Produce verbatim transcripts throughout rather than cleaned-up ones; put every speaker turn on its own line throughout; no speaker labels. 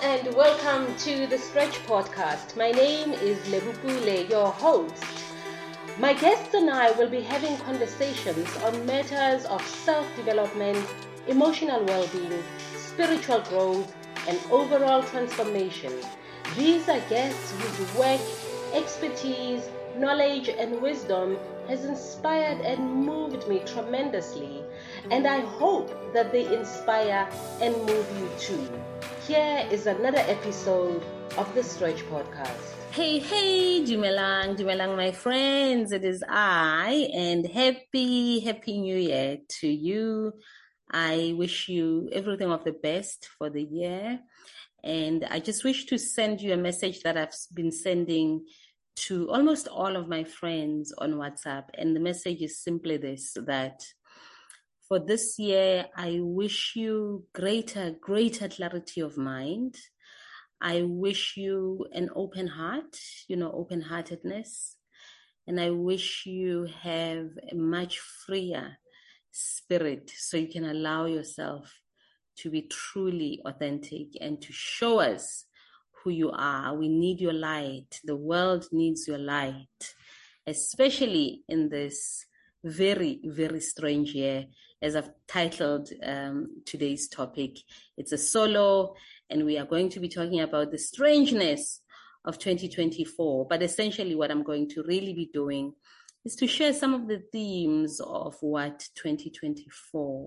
and welcome to the Stretch Podcast. My name is Lebupule, your host. My guests and I will be having conversations on matters of self-development, emotional well-being, spiritual growth, and overall transformation. These are guests whose work, expertise, knowledge, and wisdom has inspired and moved me tremendously, and I hope that they inspire and move you too. Here is another episode of the Stretch Podcast. Hey, hey, Dumelang, Dumelang, my friends. It is I, and happy, happy new year to you. I wish you everything of the best for the year. And I just wish to send you a message that I've been sending to almost all of my friends on WhatsApp. And the message is simply this, that for this year, I wish you greater, greater clarity of mind. I wish you an open heart, you know, open-heartedness. And I wish you have a much freer spirit so you can allow yourself to be truly authentic and to show us who you are. We need your light. The world needs your light, especially in this very, very strange year. As I've titled um, today's topic, it's a solo, and we are going to be talking about the strangeness of twenty twenty-four. But essentially what I'm going to really be doing is to share some of the themes of what twenty twenty-four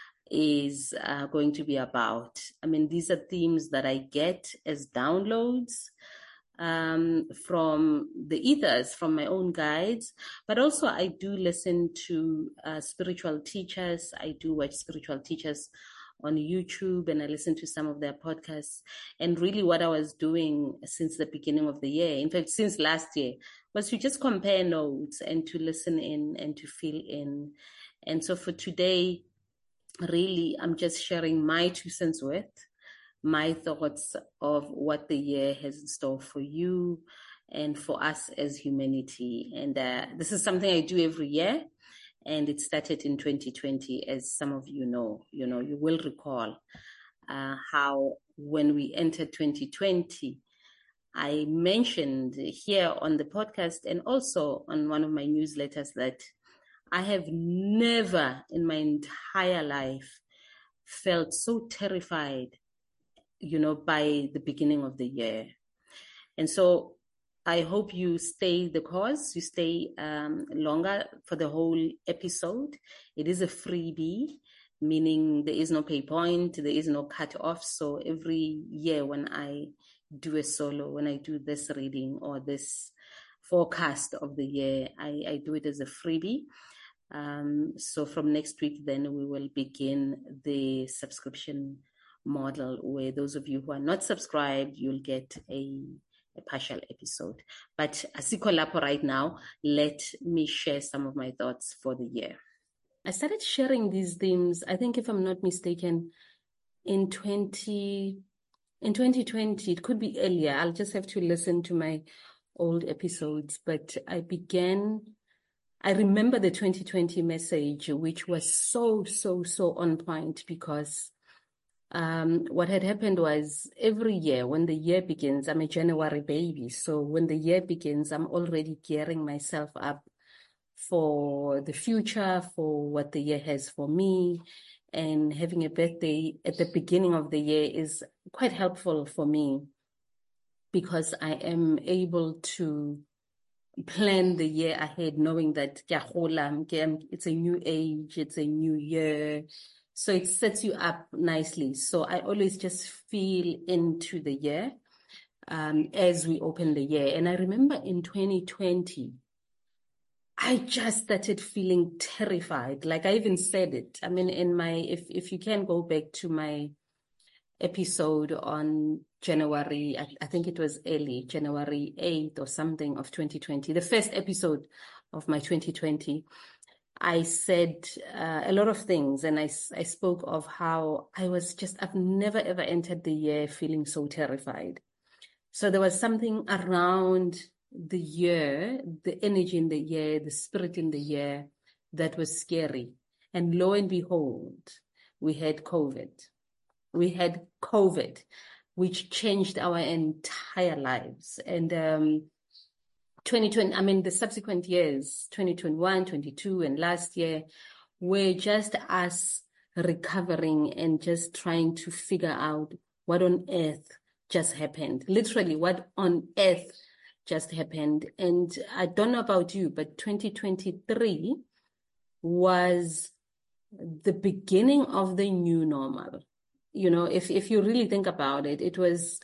is uh, going to be about. I mean, these are themes that I get as downloads um, from the ethers, from my own guides, but also I do listen to uh, spiritual teachers. I do watch spiritual teachers on YouTube, and I listen to some of their podcasts. And really what I was doing since the beginning of the year, in fact, since last year, was to just compare notes and to listen in and to fill in. And so for today, really, I'm just sharing my two cents worth, my thoughts of what the year has in store for you and for us as humanity. And uh, this is something I do every year. And it started in twenty twenty, as some of you know. You know, you will recall uh, how when we entered twenty twenty, I mentioned here on the podcast and also on one of my newsletters that I have never in my entire life felt so terrified, you know, by the beginning of the year. And so I hope you stay the course, you stay um, longer for the whole episode. It is a freebie, meaning there is no pay point, there is no cut off. So every year when I do a solo, when I do this reading or this forecast of the year, I, I do it as a freebie. Um, so from next week, then we will begin the subscription model where those of you who are not subscribed, you'll get a, a partial episode. But asiko lapho right now, let me share some of my thoughts for the year. I started sharing these themes, I think if I'm not mistaken, in twenty in twenty twenty. It could be earlier. I'll just have to listen to my old episodes. But I began, I remember the twenty twenty message, which was so, so, so on point because Um, what had happened was every year when the year begins, I'm a January baby. So when the year begins, I'm already gearing myself up for the future, for what the year has for me. And having a birthday at the beginning of the year is quite helpful for me because I am able to plan the year ahead, knowing that it's a new age, it's a new year. So it sets you up nicely. So I always just feel into the year um, as we open the year. And I remember in twenty twenty, I just started feeling terrified. Like I even said it. I mean, in my, if, if you can go back to my episode on January, I, I think it was early, January eighth or something of twenty twenty, the first episode of my twenty twenty, I said uh, a lot of things, and I, I spoke of how I was just, I've never ever entered the year feeling so terrified. So there was something around the year, the energy in the year, the spirit in the year that was scary. And lo and behold, we had COVID. We had COVID. which changed our entire lives. And um, twenty twenty, I mean, the subsequent years, twenty twenty-one, twenty-two, and last year, were just us recovering and just trying to figure out what on earth just happened. Literally, what on earth just happened. And I don't know about you, but twenty twenty-three was the beginning of the new normal. You know, if, if you really think about it, it was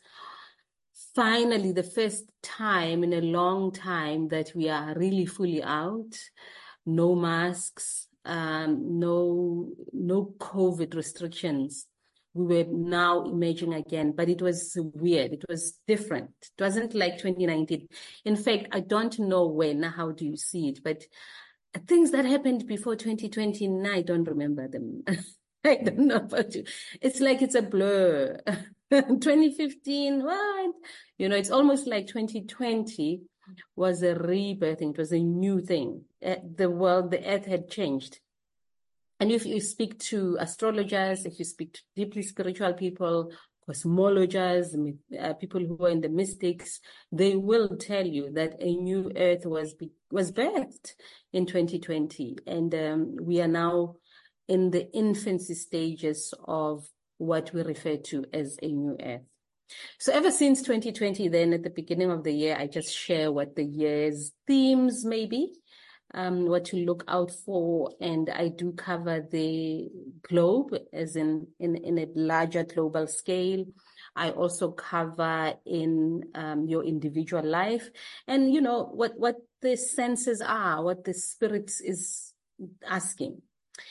finally the first time in a long time that we are really fully out, no masks, um, no, no COVID restrictions. We were now emerging again, but it was weird. It was different. It wasn't like twenty nineteen. In fact, I don't know when, how do you see it, but things that happened before twenty twenty, I don't remember them. I don't know about you. It's like it's a blur. twenty fifteen, what? You know, it's almost like twenty twenty was a rebirthing. It was a new thing. The world, the earth had changed. And if you speak to astrologers, if you speak to deeply spiritual people, cosmologists, uh, people who are in the mystics, they will tell you that a new earth was be, was birthed in twenty twenty. And um, we are now in the infancy stages of what we refer to as a new earth. So ever since twenty twenty, then at the beginning of the year, I just share what the year's themes may be. Um, what to look out for, and I do cover the globe as in, in, in a larger global scale. I also cover in um, your individual life and, you know, what, what the senses are, what the spirit is asking.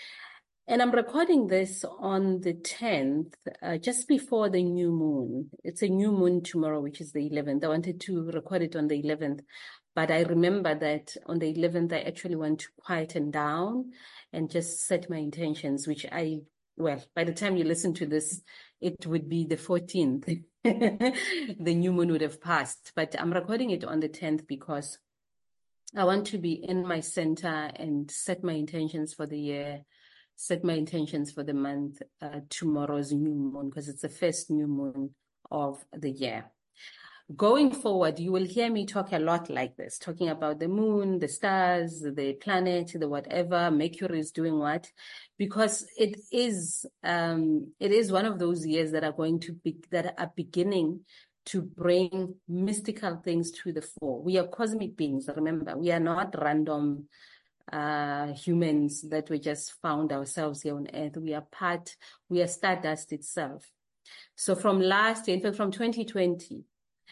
And I'm recording this on the tenth, uh, just before the new moon. It's a new moon tomorrow, which is the eleventh. I wanted to record it on the eleventh, but I remember that on the eleventh, I actually want to quieten down and just set my intentions, which I, well, by the time you listen to this, it would be the fourteenth. The new moon would have passed, but I'm recording it on the tenth because I want to be in my center and set my intentions for the year. Set my intentions for the month, uh, tomorrow's new moon, because it's the first new moon of the year. Going forward, you will hear me talk a lot like this, talking about the moon, the stars, the planet, the whatever, Mercury is doing what, because it is, um, it is one of those years that are going to be, that are beginning to bring mystical things to the fore. We are cosmic beings, remember, we are not random Uh, humans that we just found ourselves here on earth. We are part, we are stardust itself. So from last year, in fact, from twenty twenty,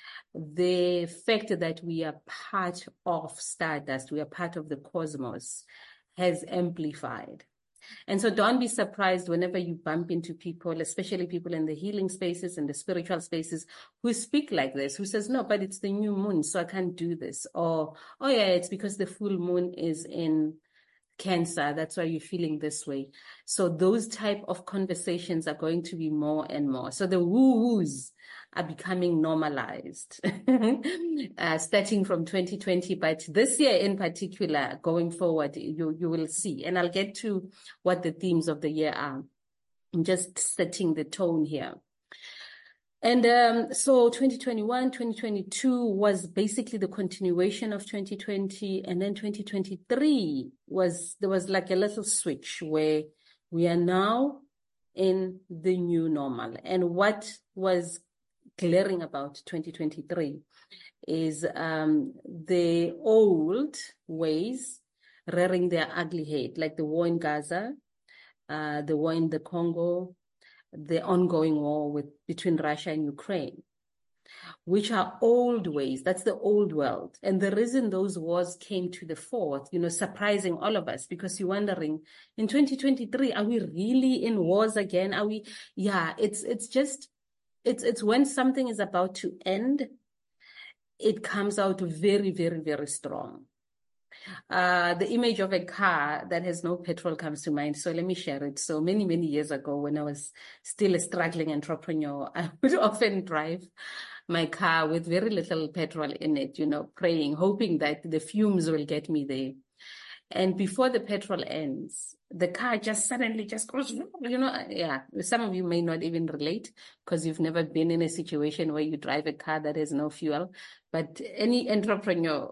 the fact that we are part of stardust, we are part of the cosmos, has amplified. And so don't be surprised whenever you bump into people, especially people in the healing spaces and the spiritual spaces, who speak like this, who says, no, but it's the new moon, so I can't do this. Or, oh yeah, it's because the full moon is in Cancer, that's why you're feeling this way. So those type of conversations are going to be more and more. So the woo-woos are becoming normalized, uh, starting from twenty twenty, but this year in particular, going forward, you, you will see. And I'll get to what the themes of the year are. I'm just setting the tone here. And um, so twenty twenty-one, twenty twenty-two was basically the continuation of twenty twenty. And then twenty twenty-three was, there was like a little switch where we are now in the new normal. And what was glaring about twenty twenty-three is um, the old ways rearing their ugly head, like the war in Gaza, uh, the war in the Congo, the ongoing war with between Russia and Ukraine, which are old ways. That's the old world. And the reason those wars came to the fore, you know, surprising all of us, because you're wondering, in twenty twenty-three, are we really in wars again? Are we? Yeah, it's it's just, it's it's when something is about to end, it comes out very, very, very strong. Uh, the image of a car that has no petrol comes to mind. So let me share it. So many, many years ago, when I was still a struggling entrepreneur, I would often drive my car with very little petrol in it, you know, praying, hoping that the fumes will get me there. And before the petrol ends,
the car just suddenly just goes, you know, yeah. Some of you may not even relate because you've never been in a situation where you drive a car that has no fuel. But any entrepreneur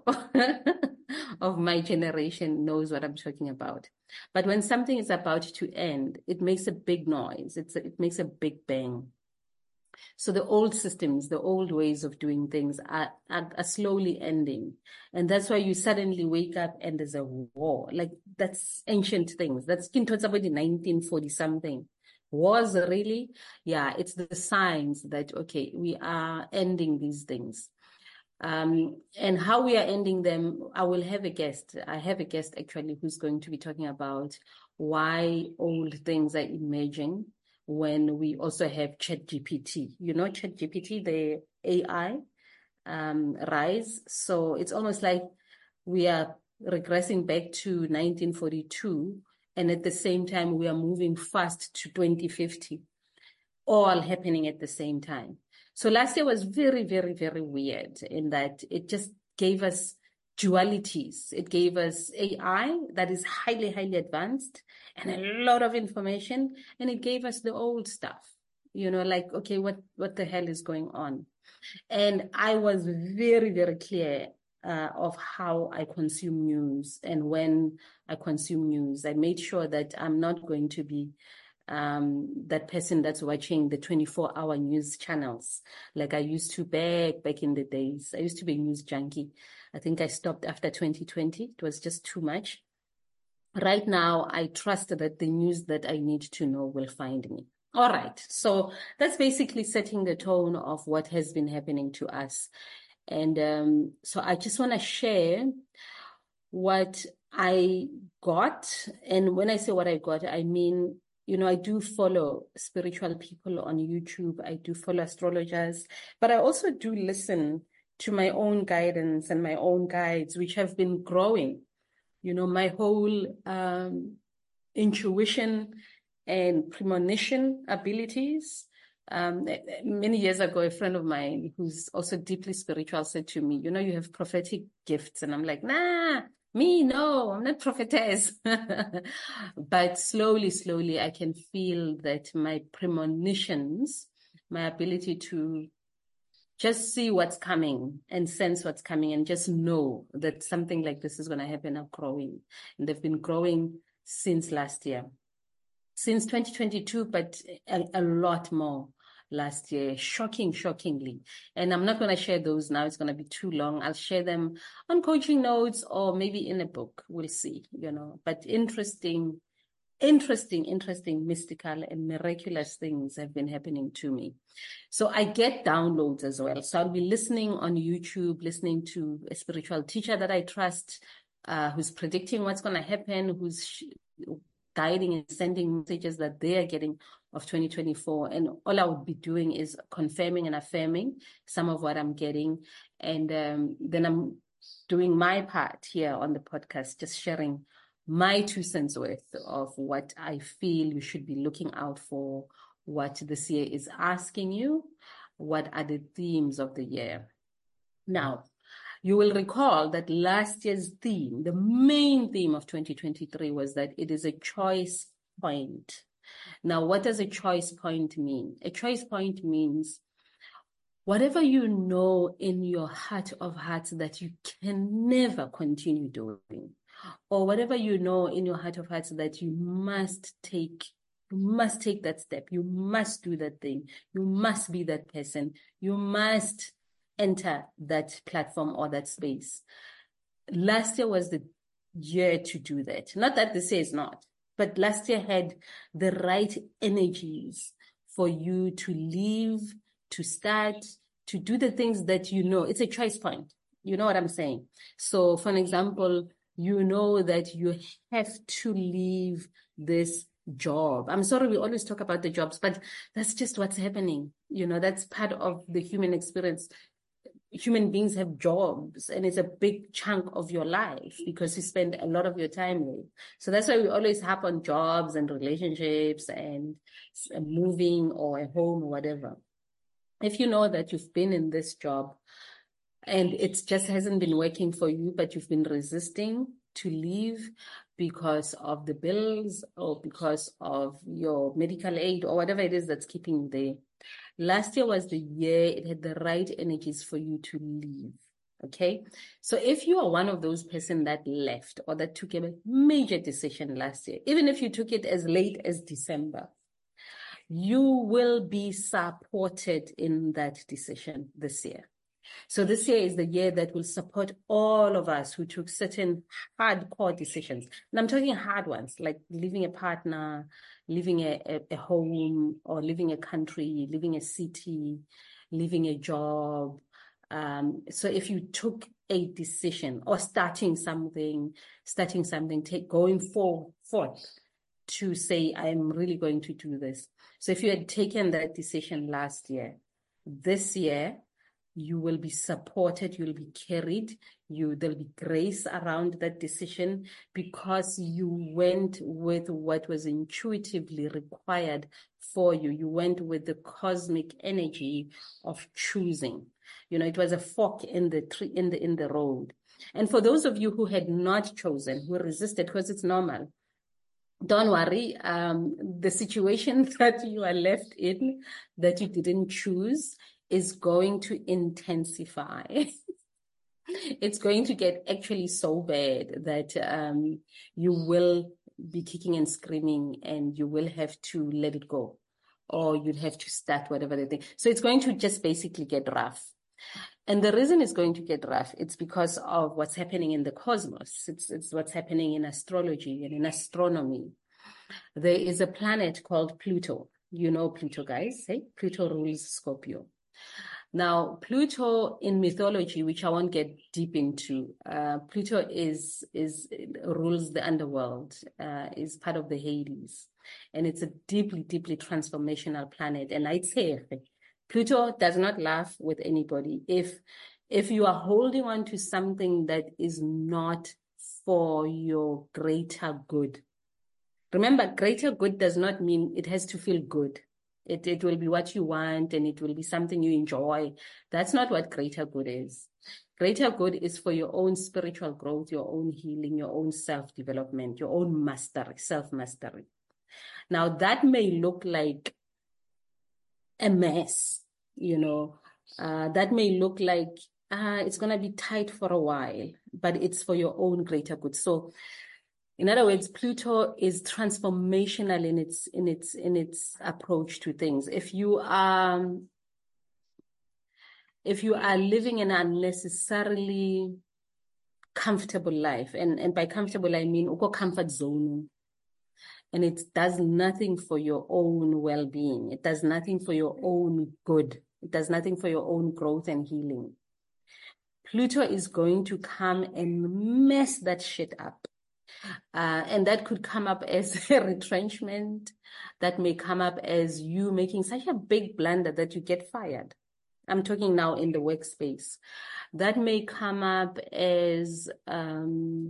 of my generation knows what I'm talking about. But when something is about to end, it makes a big noise. It's a, it makes a big bang. So the old systems, the old ways of doing things are, are, are slowly ending. And that's why you suddenly wake up and there's a war. Like, that's ancient things. That's about nineteen forty something. Wars, really? Yeah, it's the signs that, okay, we are ending these things. Um, and how we are ending them, I will have a guest. I have a guest actually who's going to be talking about why old things are emerging when we also have ChatGPT. You know, ChatGPT, the A I um, rise. So it's almost like we are regressing back to nineteen forty-two, and at the same time, we are moving fast to twenty fifty, all happening at the same time. So last year was very, very, very weird in that it just gave us dualities. It gave us A I that is highly, highly advanced and a lot of information. And it gave us the old stuff, you know, like, okay, what, what the hell is going on? And I was very, very clear uh, of how I consume news. And when I consume news, I made sure that I'm not going to be um that person that's watching the twenty-four hour news channels like I used to back back in the days. I used to be a news junkie. I think I stopped after twenty twenty. It was just too much. Right now, I trust that the news that I need to know will find me. All right. So that's basically setting the tone of what has been happening to us. And um, so I just want to share what I got. And when I say what I got, I mean, you know, I do follow spiritual people on YouTube. I do follow astrologers, but I also do listen to my own guidance and my own guides, which have been growing. You know, my whole um, intuition and premonition abilities. Um, many years ago, a friend of mine who's also deeply spiritual said to me, you know, you have prophetic gifts. And I'm like, nah, me, no, I'm not prophetess. But slowly, slowly, I can feel that my premonitions, my ability to just see what's coming and sense what's coming and just know that something like this is going to happen are growing. And they've been growing since last year, since twenty twenty-two, but a, a lot more last year, shocking, shockingly. And I'm not going to share those now. It's going to be too long. I'll share them on coaching notes or maybe in a book. We'll see, you know, but interesting, interesting, interesting, mystical and miraculous things have been happening to me. So I get downloads as well. So I'll be listening on YouTube, listening to a spiritual teacher that I trust, uh, who's predicting what's going to happen, who's sh- guiding and sending messages that they are getting of twenty twenty-four. And all I would be doing is confirming and affirming some of what I'm getting. And um, then I'm doing my part here on the podcast, just sharing my two cents worth of what I feel you should be looking out for, what this year is asking you, what are the themes of the year. Now, you will recall that last year's theme, the main theme of twenty twenty-three was that it is a choice point. Now, what does a choice point mean? A choice point means whatever you know in your heart of hearts that you can never continue doing, or whatever you know in your heart of hearts that you must take, you must take that step, you must do that thing, you must be that person, you must enter that platform or that space. Last year was the year to do that. Not that this year is not, but last year had the right energies for you to leave, to start, to do the things that you know. It's a choice point. You know what I'm saying? So for an example, you know that you have to leave this job. I'm sorry, we always talk about the jobs, but that's just what's happening. You know, that's part of the human experience. Human beings have jobs, and it's a big chunk of your life because you spend a lot of your time with. So that's why we always harp on jobs and relationships and moving or a home or whatever. If you know that you've been in this job and it just hasn't been working for you, but you've been resisting, to leave because of the bills or because of your medical aid or whatever it is that's keeping you there. Last year was the year it had the right energies for you to leave. Okay, so if you are one of those person that left or that took a major decision last year, even if you took it as late as December, you will be supported in that decision this year. So this year is the year that will support all of us who took certain hardcore decisions. And I'm talking hard ones, like leaving a partner, leaving a, a, a home, or leaving a country, leaving a city, leaving a job. Um, so if you took a decision or starting something, starting something, take going for, forth to say, I'm really going to do this. So if you had taken that decision last year, this year, you will be supported, you'll be carried, you there'll be grace around that decision because you went with what was intuitively required for you. You went with the cosmic energy of choosing. You know, it was a fork in the tree, in the in the road. And for those of you who had not chosen, who resisted, because it's normal, don't worry. Um, the situation that you are left in, that you didn't choose, is going to intensify. It's going to get actually so bad that um, you will be kicking and screaming and you will have to let it go, or you'd have to start whatever the thing. So it's going to just basically get rough. And the reason it's going to get rough, it's because of what's happening in the cosmos. It's, it's what's happening in astrology and in astronomy. There is a planet called Pluto. You know Pluto, guys. Hey, Pluto rules Scorpio. Now, Pluto in mythology, which I won't get deep into, uh, Pluto is is rules the underworld, uh, is part of the Hades, and it's a deeply, deeply transformational planet. And I'd say Pluto does not laugh with anybody. If if you are holding on to something that is not for your greater good, remember, greater good does not mean it has to feel good. It, it will be what you want and it will be something you enjoy. That's not what greater good is. Greater good is for your own spiritual growth, your own healing, your own self-development, your own mastery, self-mastery. Now, that may look like a mess, you know, uh, that may look like uh, it's going to be tight for a while, but it's for your own greater good. So, in other words, Pluto is transformational in its in its in its approach to things. If you are if you are living an unnecessarily comfortable life, and, and by comfortable I mean uko comfort zone, and it does nothing for your own well-being, it does nothing for your own good, it does nothing for your own growth and healing, Pluto is going to come and mess that shit up. Uh, and that could come up as a retrenchment. That may come up as you making such a big blunder that you get fired. I'm talking now in the workspace. That may come up as um,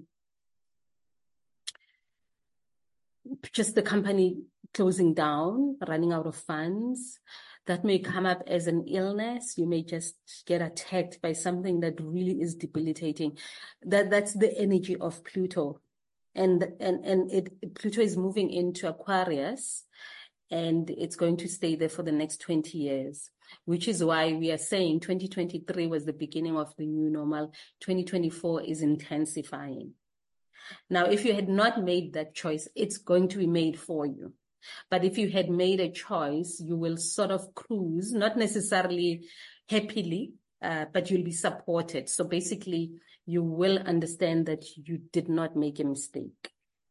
just the company closing down, running out of funds. That may come up as an illness. You may just get attacked by something that really is debilitating. That that's the energy of Pluto. And and and it Pluto is moving into Aquarius, and it's going to stay there for the next twenty years, which is why we are saying twenty twenty-three was the beginning of the new normal. twenty twenty-four is intensifying. Now, if you had not made that choice, it's going to be made for you. But if you had made a choice, you will sort of cruise, not necessarily happily, uh, but you'll be supported. So basically, you will understand that you did not make a mistake.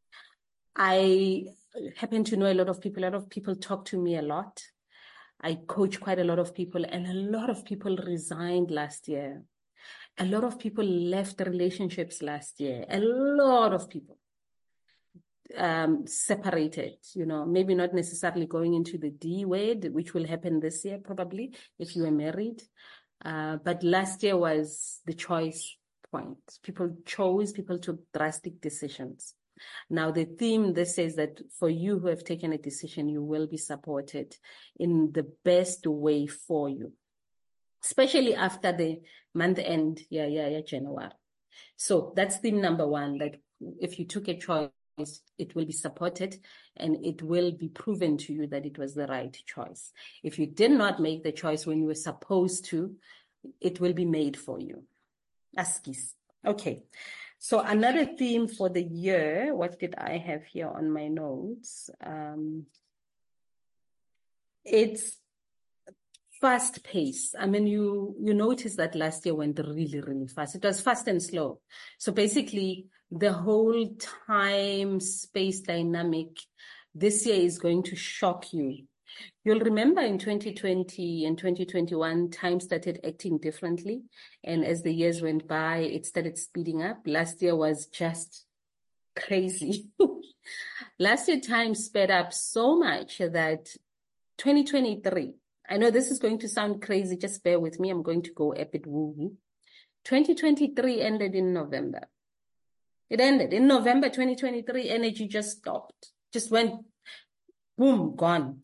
I happen to know a lot of people. A lot of people talk to me a lot. I coach quite a lot of people, and a lot of people resigned last year. A lot of people left relationships last year. A lot of people um, separated, you know, maybe not necessarily going into the D word, which will happen this year probably if you are married. Uh, but last year was the choice point. People chose, people took drastic decisions. Now, the theme this says that for you who have taken a decision, you will be supported in the best way for you, especially after the month end, yeah, yeah, yeah, January. So that's theme number one, that if you took a choice, it will be supported and it will be proven to you that it was the right choice. If you did not make the choice when you were supposed to, it will be made for you. Askis. Okay. So another theme for the year, what did I have here on my notes? Um, it's fast pace. I mean, you, you notice that last year went really, really fast. It was fast and slow. So basically the whole time space dynamic this year is going to shock you. You'll remember in twenty twenty and twenty twenty-one, time started acting differently. And as the years went by, it started speeding up. Last year was just crazy. Last year, time sped up so much that twenty twenty-three, I know this is going to sound crazy. Just bear with me. I'm going to go a bit woo-woo. twenty twenty-three ended in November. It ended in November twenty twenty-three. Energy just stopped, just went boom, gone.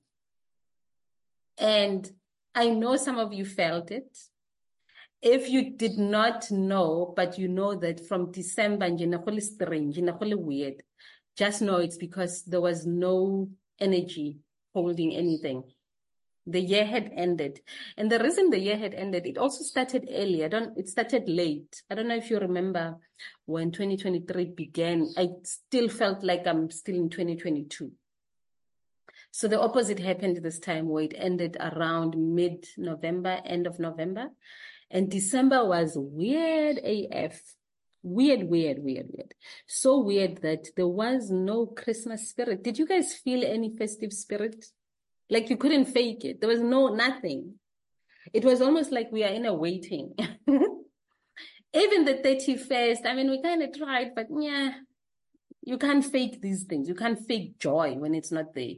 And I know some of you felt it. If you did not know, but you know that from December, it's strange, it's weird, just know it's because there was no energy holding anything. The year had ended. And the reason the year had ended, it also started early. I don't, it started late. I don't know if you remember when twenty twenty-three began, I still felt like I'm still in twenty twenty-two. So the opposite happened this time, where it ended around mid-November, end of November. And December was weird A F. Weird, weird, weird, weird. So weird that there was no Christmas spirit. Did you guys feel any festive spirit? Like you couldn't fake it. There was no, nothing. It was almost like we are in a waiting. Even the thirty-first, I mean, we kind of tried, but yeah, you can't fake these things. You can't fake joy when it's not there.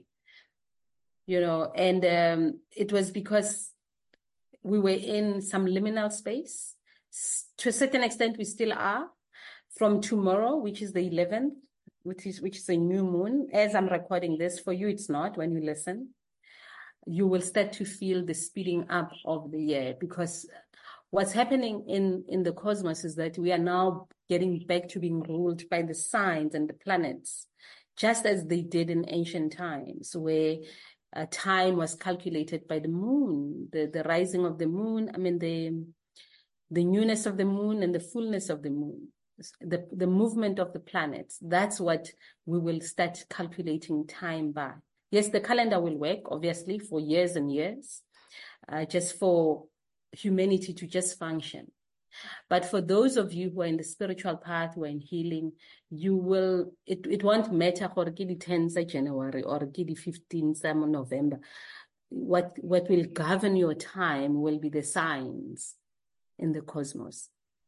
You know, and um, it was because we were in some liminal space. To a certain extent, we still are. From tomorrow, which is the eleventh, which is, which is a new moon, as I'm recording this, for you, it's not when you listen. You will start to feel the speeding up of the year, because what's happening in, in the cosmos is that we are now getting back to being ruled by the signs and the planets, just as they did in ancient times, where uh, time was calculated by the moon, the, the rising of the moon, I mean, the, the newness of the moon and the fullness of the moon, the, the movement of the planets. That's what we will start calculating time by. Yes, the calendar will work, obviously, for years and years, uh, just for humanity to just function. But for those of you who are in the spiritual path, who are in healing, you will, it, it won't matter for the tenth of January or the fifteenth of November. What, what will govern your time will be the signs in the cosmos,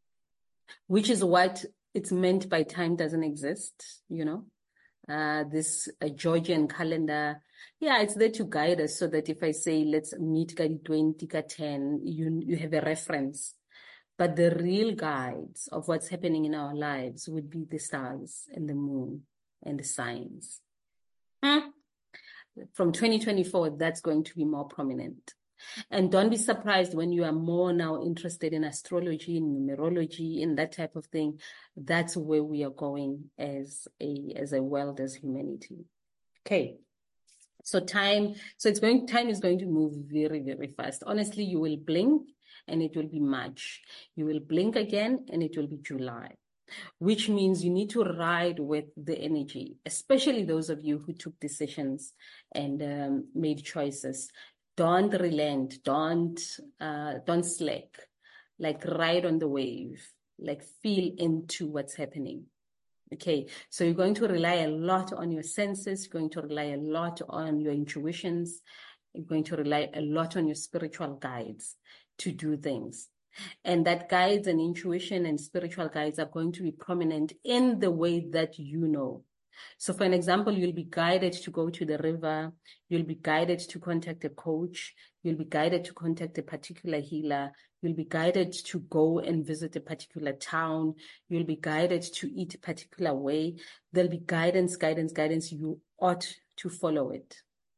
which is what it's meant by time doesn't exist, you know. Uh, this uh, Georgian calendar, yeah, it's there to guide us, so that if I say, let's meet ka twenty, ka ten, you, you have a reference. But the real guides of what's happening in our lives would be the stars and the moon and the signs. Hmm? From twenty twenty-four, that's going to be more prominent. And don't be surprised when you are more now interested in astrology, in numerology, in that type of thing. That's where we are going as a, as a world, as humanity. Okay. So time, so it's going, time is going to move very, very fast. Honestly, you will blink and it will be March. You will blink again and it will be July, which means you need to ride with the energy, especially those of you who took decisions and um, made choices. Don't relent, don't, uh, don't slack, like ride on the wave, like feel into what's happening. Okay, so you're going to rely a lot on your senses, you're going to rely a lot on your intuitions, you're going to rely a lot on your spiritual guides to do things. And that guides and intuition and spiritual guides are going to be prominent in the way that you know. So for an example, you'll be guided to go to the river, you'll be guided to contact a coach, you'll be guided to contact a particular healer, you'll be guided to go and visit a particular town, you'll be guided to eat a particular way. There'll be guidance, guidance, guidance. You ought to follow it.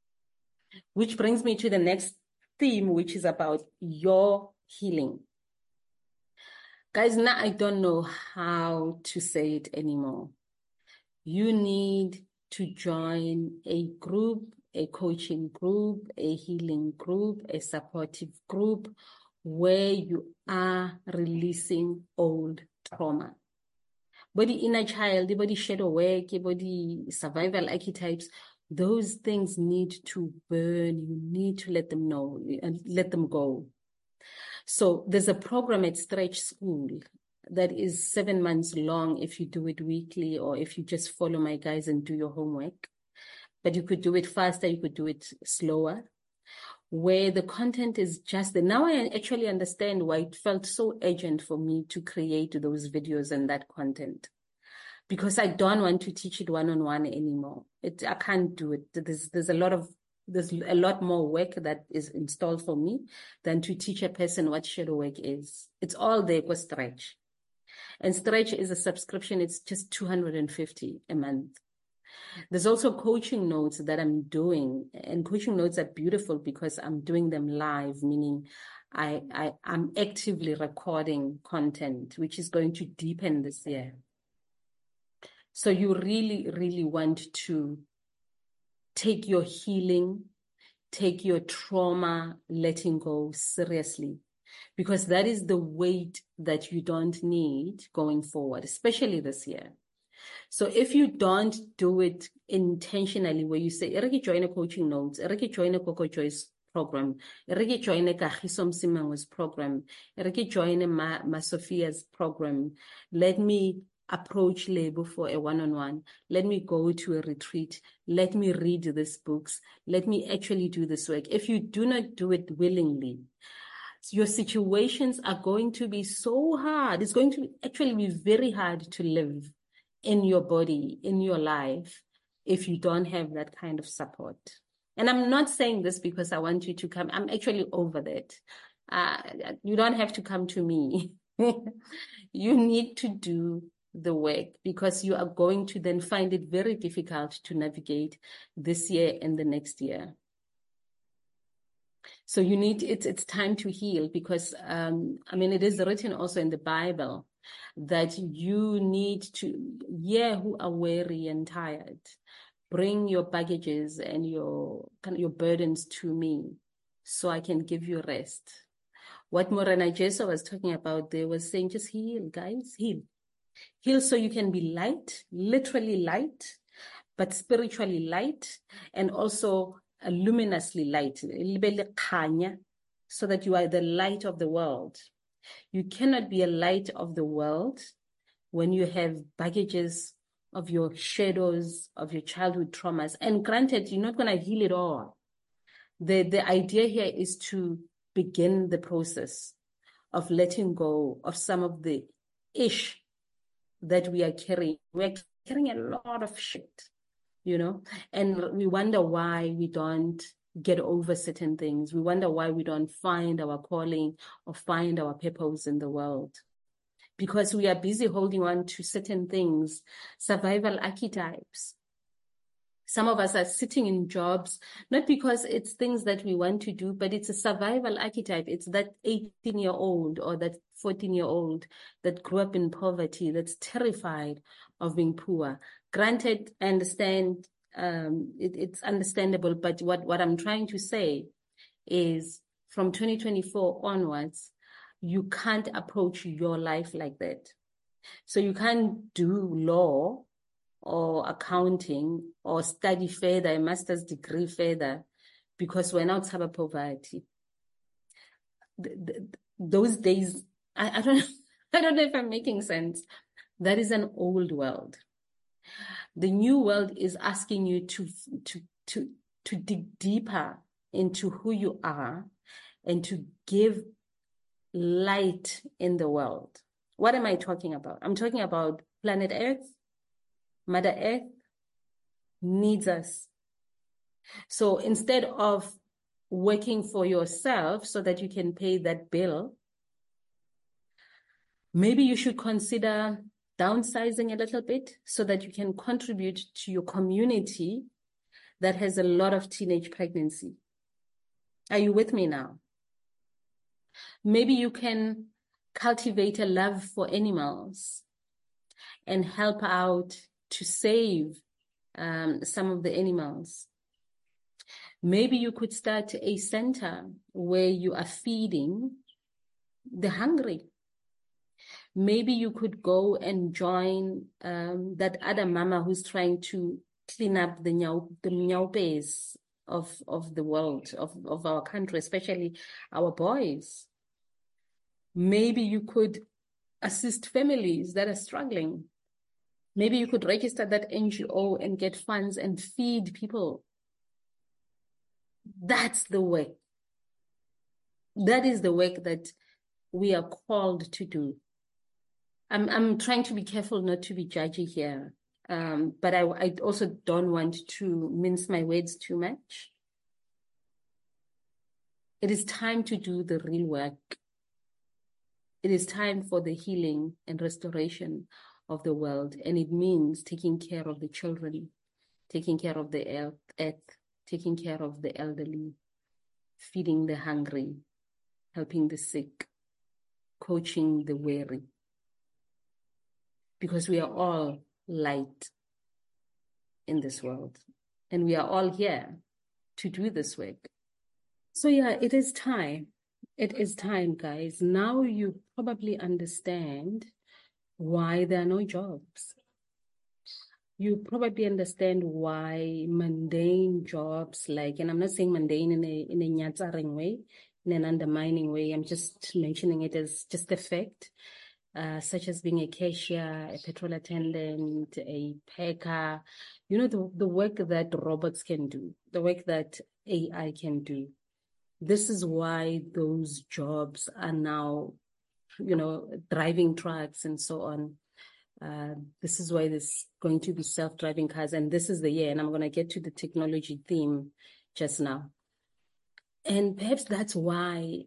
Which brings me to the next theme, which is about your healing. Guys, now I don't know how to say it anymore. you need to join a group, a coaching group, a healing group, a supportive group, where you are releasing old trauma. Body inner child, body shadow work, body survival archetypes, those things need to burn. You need to let them know and let them go. So there's a program at Stretch School that is seven months long if you do it weekly, or if you just follow my guides and do your homework. But you could do it faster, you could do it slower, where the content is just there. Now I actually understand why it felt so urgent for me to create those videos and that content, because I don't want to teach it one-on-one anymore. It, I can't do it. There's, there's a lot of There's a lot more work that is installed for me than to teach a person what shadow work is. It's all there for Stretch. And Stretch is a subscription. It's just two hundred fifty a month. There's also coaching notes that I'm doing. And coaching notes are beautiful because I'm doing them live, meaning I, I, I'm actively recording content, which is going to deepen this year. So you really, really want to take your healing, take your trauma, letting go seriously, because that is the weight that you don't need going forward, especially this year. So if you don't do it intentionally, where you say, "Ereke join a coaching notes, ereke join a Coco Joyce program, ereke join a Kagiso Msimangwa's program, ereke join a Ma, Ma Sophia's program, let me approach Lebo for a one-on-one, let me go to a retreat, let me read these books, let me actually do this work." If you do not do it willingly, your situations are going to be so hard. It's going to actually be very hard to live in your body, in your life, if you don't have that kind of support. And I'm not saying this because I want you to come. I'm actually over that. Uh, you don't have to come to me. You need to do the work, because you are going to then find it very difficult to navigate this year and the next year. So you need, it's, it's time to heal, because, um, I mean, it is written also in the Bible that you need to, yeah, who are weary and tired, bring your baggages and your, kind of your burdens to me so I can give you rest. What Morena Jesu was talking about, they was saying, just heal, guys, heal. Heal so you can be light, literally light, but spiritually light, and also luminously light, so that you are the light of the world. You cannot be a light of the world when you have baggages of your shadows, of your childhood traumas. And granted, you're not going to heal it all. The, the idea here is to begin the process of letting go of some of the ish that we are carrying. We're carrying a lot of shit, you know, and we wonder why we don't get over certain things. We wonder why we don't find our calling or find our purpose in the world, because we are busy holding on to certain things, survival archetypes. Some of us are sitting in jobs, not because it's things that we want to do, but it's a survival archetype. It's that eighteen-year-old or that fourteen-year-old that grew up in poverty, that's terrified of being poor. Granted, I understand, um, it, it's understandable, but what, what I'm trying to say is from twenty twenty-four onwards, you can't approach your life like that. So you can't do law or accounting or study further, a master's degree further, because we're now Taba poverty. The, the, those days, I, I don't I don't know if I'm making sense. That is an old world. The new world is asking you to to to to dig deeper into who you are and to give light in the world. What am I talking about? I'm talking about planet Earth. Mother Earth needs us. So instead of working for yourself so that you can pay that bill, maybe you should consider downsizing a little bit so that you can contribute to your community that has a lot of teenage pregnancy. Are you with me now? Maybe you can cultivate a love for animals and help out to save um, some of the animals. Maybe you could start a center where you are feeding the hungry. Maybe you could go and join um, that other mama who's trying to clean up the nyau, the nyaupes of, of the world, of, of our country, especially our boys. Maybe you could assist families that are struggling. Maybe you could register that N G O and get funds and feed people. That's the work. That is the work that we are called to do. I'm I'm trying to be careful not to be judgy here, um, but I, I also don't want to mince my words too much. It is time to do the real work. It is time for the healing and restoration of the world, and it means taking care of the children, taking care of the earth, taking care of the elderly, feeding the hungry, helping the sick, coaching the weary. Because we are all light in this world, and we are all here to do this work. So yeah, it is time. It is time, guys. Now you probably understand why there are no jobs. You probably understand why mundane jobs, like, and I'm not saying mundane in a in a nyatsaring way, in an undermining way. I'm just mentioning it as just a fact. Uh, such as being a cashier, a petrol attendant, a packer, you know, the, the work that robots can do, the work that A I can do. This is why those jobs are now, you know, driving trucks and so on. Uh, this is why there's going to be self-driving cars, and this is the year, and I'm going to get to the technology theme just now. And perhaps that's why,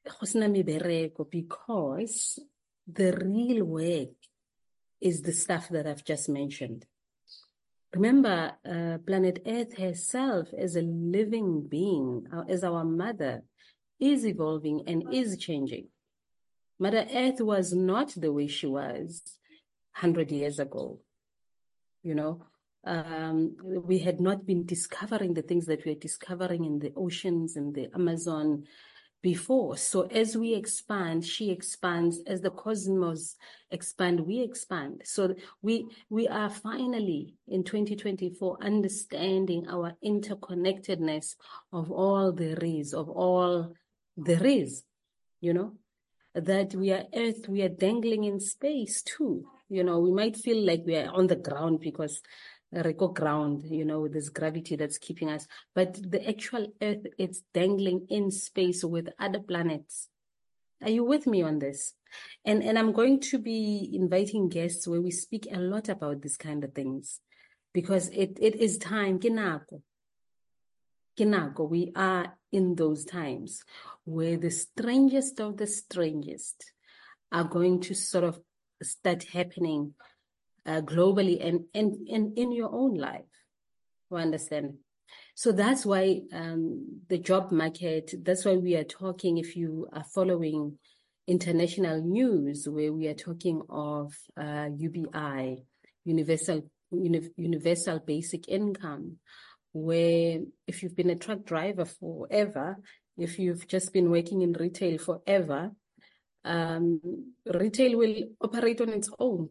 because the real work is the stuff that I've just mentioned. Remember, uh, planet Earth herself as a living being, uh, as our mother, is evolving and is changing. Mother Earth was not the way she was one hundred years ago. You know, um, we had not been discovering the things that we are discovering in the oceans and the Amazon before. So as we expand, she expands. As the cosmos expand, we expand. So we we are finally in twenty twenty-four understanding our interconnectedness of all there is, of all there is, you know, that we are Earth, we are dangling in space too. You know, we might feel like we are on the ground because Reco ground, you know, this gravity that's keeping us. But the actual Earth, it's dangling in space with other planets. Are you with me on this? And and I'm going to be inviting guests where we speak a lot about these kind of things, because it, it is time. Kinako. Kinako, we are in those times where the strangest of the strangest are going to sort of start happening Uh, globally and, and, and in your own life. You understand? So that's why um, the job market, that's why we are talking, if you are following international news, where we are talking of uh, U B I, Universal, Uni- Universal Basic Income, where if you've been a truck driver forever, if you've just been working in retail forever, um, retail will operate on its own.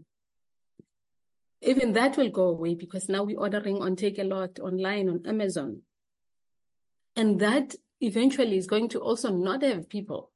Even that will go away, because now we're ordering on Takealot, online, on Amazon. And that eventually is going to also not have people.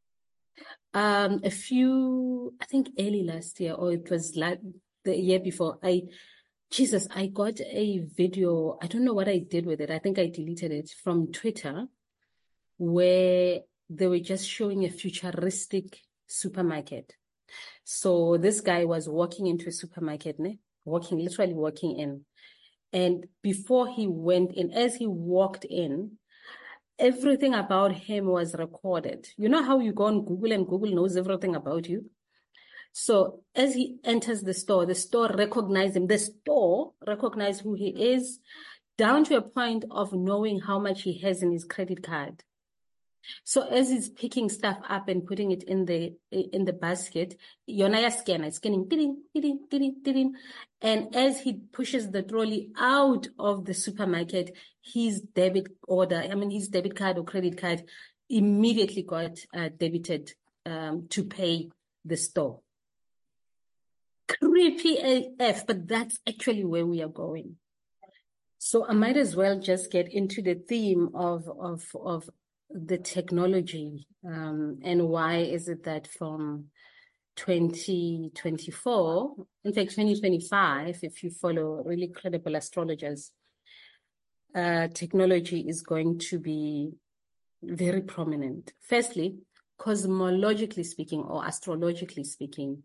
Um, a few, I think early last year, or it was like the year before, I, Jesus, I got a video. I don't know what I did with it. I think I deleted it from Twitter, where they were just showing a futuristic supermarket. So this guy was walking into a supermarket, ne? walking, literally walking in. And before he went in, as he walked in, everything about him was recorded. You know how you go on Google and Google knows everything about you? So as he enters the store, the store recognized him. The store recognized who he is, down to a point of knowing how much he has in his credit card. So as he's picking stuff up and putting it in the in the basket, Yonaya scanner is scanning, ding, ding, ding, ding. And as he pushes the trolley out of the supermarket, his debit order, I mean his debit card or credit card, immediately got uh, debited um, to pay the store. Creepy A F, but that's actually where we are going. So I might as well just get into the theme of of of the technology, um, and why is it that from twenty twenty-four, in fact twenty twenty-five, if you follow really credible astrologers, uh, technology is going to be very prominent. Firstly, cosmologically speaking or astrologically speaking,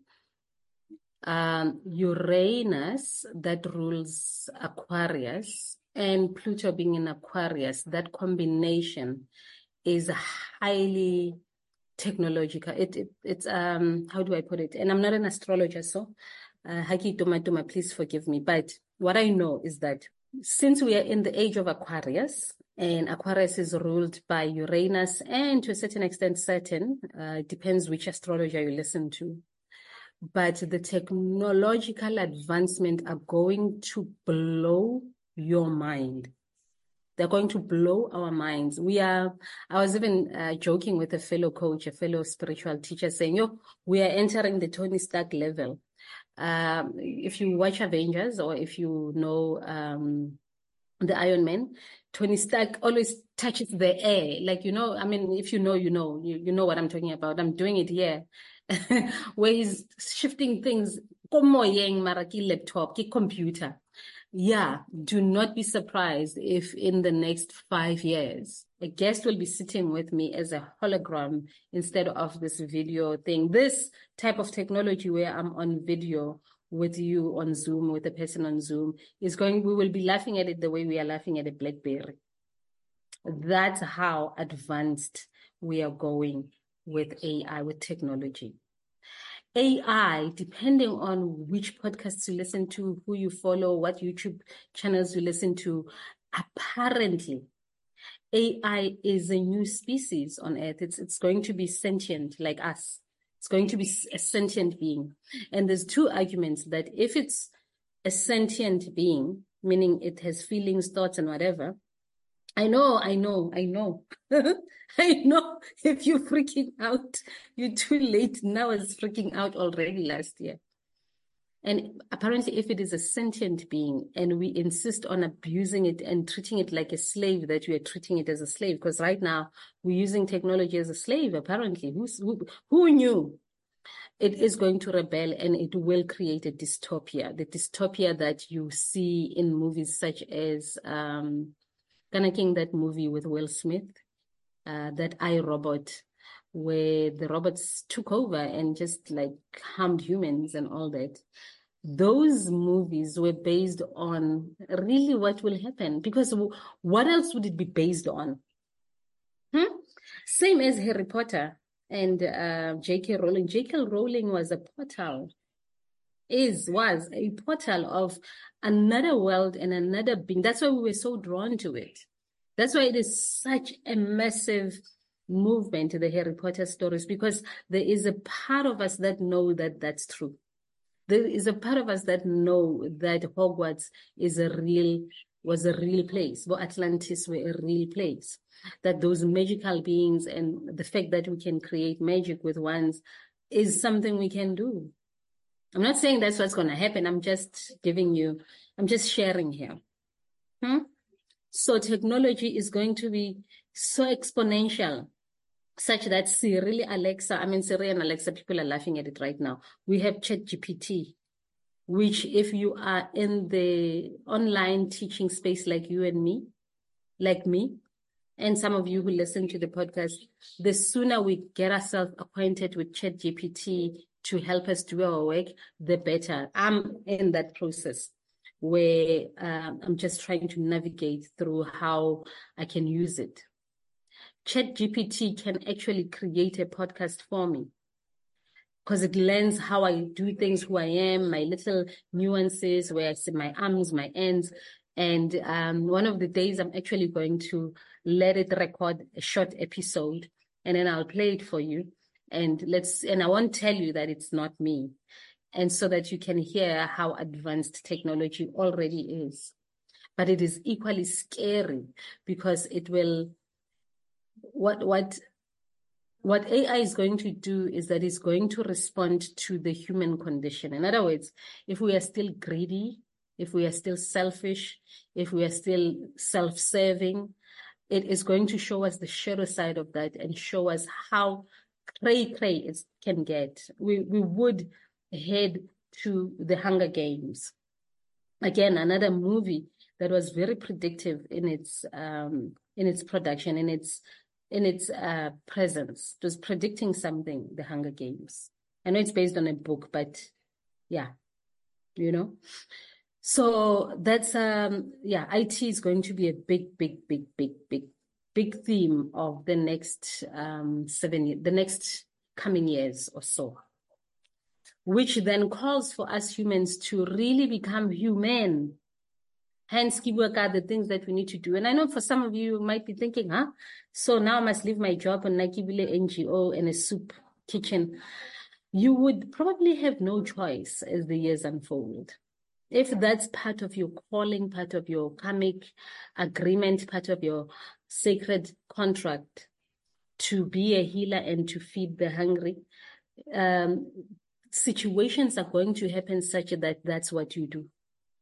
um, Uranus that rules Aquarius and Pluto being in Aquarius, that combination is highly technological. It, it it's um how do I put it? And I'm not an astrologer, so uh, Haki Tuma Tuma, please forgive me. But what I know is that since we are in the age of Aquarius, and Aquarius is ruled by Uranus, and to a certain extent Saturn, uh, it depends which astrologer you listen to. But the technological advancement are going to blow your mind. They're going to blow our minds. We are, I was even uh, joking with a fellow coach, a fellow spiritual teacher saying, yo, we are entering the Tony Stark level. Um, if you watch Avengers or if you know um, the Iron Man, Tony Stark always touches the air. Like, you know, I mean, if you know, you know, you, you know what I'm talking about. I'm doing it here. Where he's shifting things, maraki laptop, ki computer. Yeah, do not be surprised if in the next five years, a guest will be sitting with me as a hologram instead of this video thing. This type of technology where I'm on video with you on Zoom, with a person on Zoom, is going, we will be laughing at it the way we are laughing at a BlackBerry. That's how advanced we are going with A I, with technology. A I, depending on which podcasts you listen to, who you follow, what YouTube channels you listen to, apparently A I is a new species on Earth. It's, it's going to be sentient like us. It's going to be a sentient being. And there's two arguments that if it's a sentient being, meaning it has feelings, thoughts, and whatever, I know, I know, I know. I know if you're freaking out, you're too late. Now it's freaking out already last year. And apparently if it is a sentient being and we insist on abusing it and treating it like a slave, that we are treating it as a slave, because right now we're using technology as a slave, apparently. Who's, who, who knew? It is going to rebel and it will create a dystopia, the dystopia that you see in movies such as... Um, Ghana King, that movie with Will Smith, uh, that I, Robot, where the robots took over and just like harmed humans and all that. Those movies were based on really what will happen, because what else would it be based on? Hmm? Same as Harry Potter and uh, J K Rowling. J K Rowling was a portal. is, was a portal of another world and another being. That's why we were so drawn to it. That's why it is such a massive movement, the Harry Potter stories, because there is a part of us that know that that's true. There is a part of us that know that Hogwarts is a real, was a real place, but Atlantis were a real place. That those magical beings and the fact that we can create magic with wands is something we can do. I'm not saying that's what's going to happen. I'm just giving you, I'm just sharing here. Hmm? So technology is going to be so exponential, such that Siri, Alexa, I mean, Siri and Alexa, people are laughing at it right now. We have ChatGPT, which if you are in the online teaching space like you and me, like me, and some of you who listen to the podcast, the sooner we get ourselves acquainted with ChatGPT to help us do our work, the better. I'm in that process where um, I'm just trying to navigate through how I can use it. ChatGPT can actually create a podcast for me because it learns how I do things, who I am, my little nuances, where I see my arms, my ends, And um, one of the days I'm actually going to let it record a short episode, and then I'll play it for you. And let's, and I won't tell you that it's not me. And so that you can hear how advanced technology already is. But it is equally scary because it will, what, what, what A I is going to do is that it's going to respond to the human condition. In other words, if we are still greedy, if we are still selfish, if we are still self-serving, it is going to show us the shadow side of that and show us how cray cray it can get. We, we would head to the Hunger Games. Again, another movie that was very predictive in its um, in its production, in its in its uh, presence. It was predicting something, the Hunger Games. I know it's based on a book, but yeah, you know. So that's, um, yeah, I T is going to be a big, big, big, big, big, big theme of the next um, seven years, the next coming years or so, which then calls for us humans to really become human. Hence, keep work out the things that we need to do. And I know for some of you, you might be thinking, huh? So now I must leave my job on Nakibile N G O and a soup kitchen. You would probably have no choice as the years unfold. If that's part of your calling, part of your karmic agreement, part of your sacred contract to be a healer and to feed the hungry, um, situations are going to happen such that that's what you do.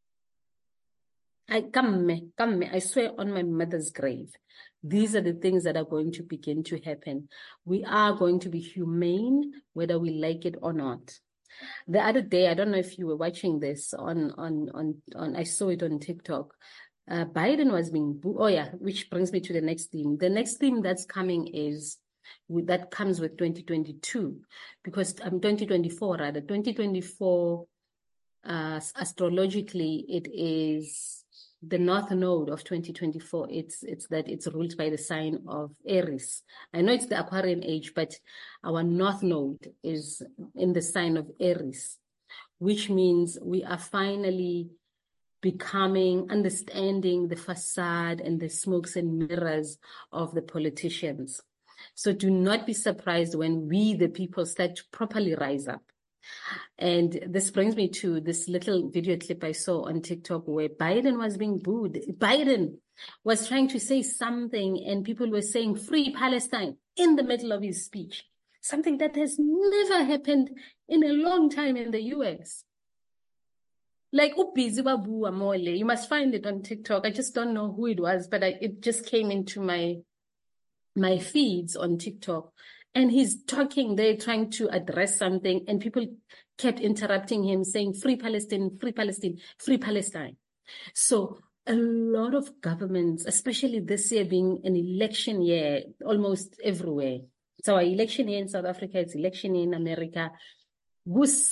I come, come, I swear on my mother's grave, these are the things that are going to begin to happen. We are going to be humane, whether we like it or not. The other day, I don't know if you were watching this on, on, on, on I saw it on TikTok. Uh, Biden was being, oh yeah, which brings me to the next theme. The next theme that's coming is, with, that comes with twenty twenty-two, because um, twenty twenty-four rather, twenty twenty-four, uh, astrologically, it is the north node of twenty twenty-four. It's, it's that it's ruled by the sign of Aries. I know it's the Aquarian age, but our north node is in the sign of Aries, which means we are finally becoming, understanding the facade and the smokes and mirrors of the politicians. So do not be surprised when we, the people, start to properly rise up. And this brings me to this little video clip I saw on TikTok where Biden was being booed. Biden was trying to say something and people were saying free Palestine in the middle of his speech. Something that has never happened in a long time in the U S. Like, you must find it on TikTok. I just don't know who it was, but I, it just came into my, my feeds on TikTok. And he's talking there, trying to address something, and people kept interrupting him, saying, free Palestine, free Palestine, free Palestine. So a lot of governments, especially this year being an election year, almost everywhere. So our election year in South Africa, it's election year in America. It's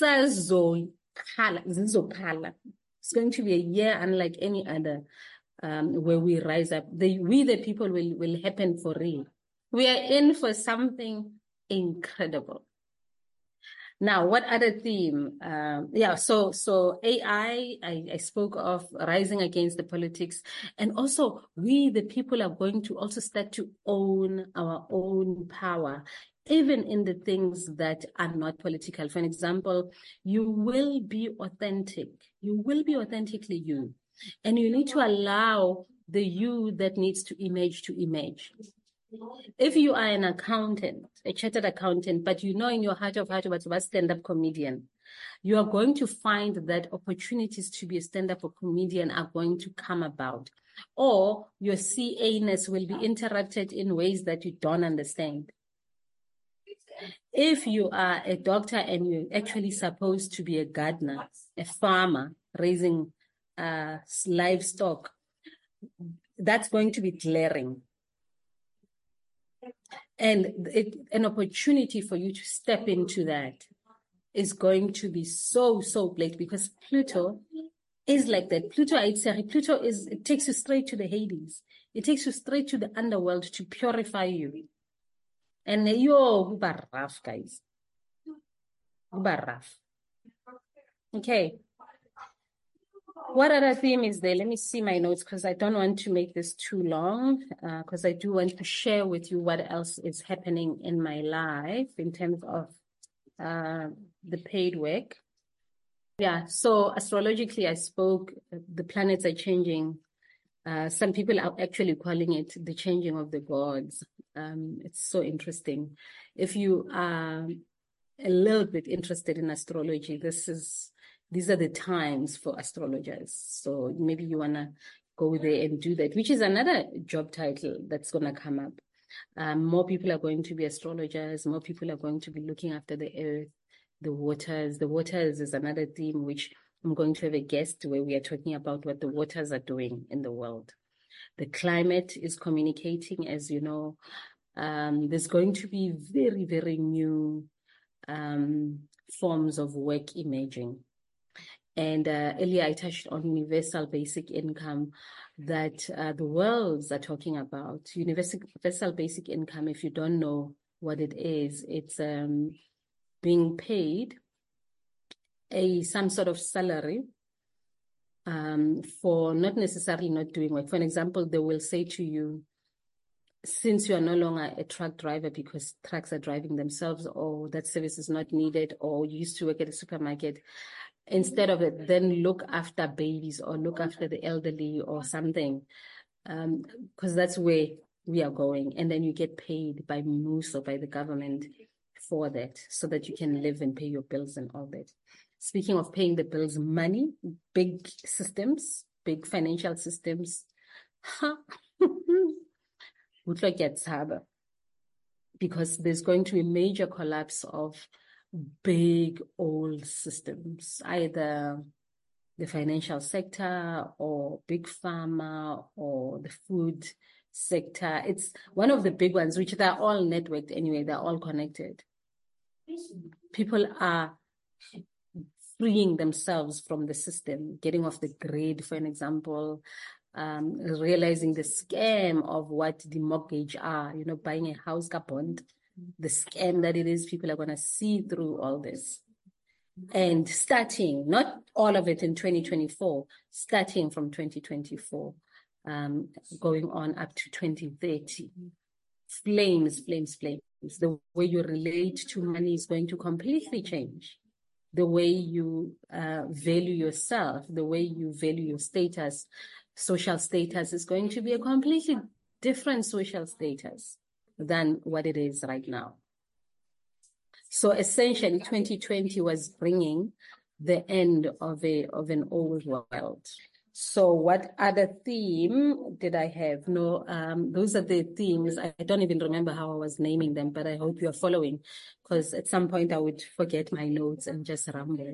going to be a year unlike any other, um, where we rise up. The, we, the people, will, will happen for real. We are in for something incredible. Now, what other theme? Um, yeah, so so A I, I, I spoke of rising against the politics. And also, we, the people, are going to also start to own our own power, even in the things that are not political. For example, you will be authentic. You will be authentically you. And you need to allow the you that needs to emerge to emerge. If you are an accountant, a chartered accountant, but you know in your heart of hearts about stand-up comedian, you are going to find that opportunities to be a stand-up comedian are going to come about. Or your C A-ness will be interrupted in ways that you don't understand. If you are a doctor and you're actually supposed to be a gardener, a farmer, raising uh, livestock, that's going to be glaring. And it, an opportunity for you to step into that is going to be so, so blatant, because Pluto is like that. Pluto, I'd say, Pluto is, it takes you straight to the Hades. It takes you straight to the underworld to purify you. And yo, uber rough, guys. Uber rough. Okay. What other theme is there? Let me see my notes because I don't want to make this too long because uh, I do want to share with you what else is happening in my life in terms of uh, the paid work. Yeah, so astrologically, I spoke, the planets are changing. Uh, some people are actually calling it the changing of the gods. Um, it's so interesting. If you are a little bit interested in astrology, this is these are the times for astrologers. So maybe you want to go there and do that, which is another job title that's going to come up. Um, more people are going to be astrologers. More people are going to be looking after the earth, the waters. The waters is another theme, which I'm going to have a guest where we are talking about what the waters are doing in the world. The climate is communicating, as you know. Um, there's going to be very, very new um, forms of work emerging. And uh, earlier I touched on universal basic income that uh, the worlds are talking about. Universal, universal basic income, if you don't know what it is, it's um, being paid a some sort of salary um, for not necessarily not doing work. For an example, they will say to you, since you are no longer a truck driver because trucks are driving themselves, or that service is not needed, or you used to work at a supermarket, instead of it, then look after babies or look after the elderly or something, um, because that's where we are going. And then you get paid by M O O S or by the government for that, so that you can live and pay your bills and all that. Speaking of paying the bills, money, big systems, big financial systems, because there's going to be a major collapse of big old systems, either the financial sector or big pharma or the food sector. It's one of the big ones, which they're all networked anyway, they're all connected. People are freeing themselves from the system, getting off the grid, for an example, um, realizing the scam of what the mortgage are, you know, buying a house ka bond, the scam that it is. People are going to see through all this. And starting, not all of it in twenty twenty-four, starting from twenty twenty-four, um, going on up to twenty thirty, flames, flames, flames. The way you relate to money is going to completely change. The way you uh, value yourself, the way you value your status, social status is going to be a completely different social status than what it is right now. So essentially, twenty twenty was bringing the end of a of an old world. So what other theme did I have? No, um, those are the themes. I don't even remember how I was naming them, but I hope you're following, because at some point I would forget my notes and just ramble.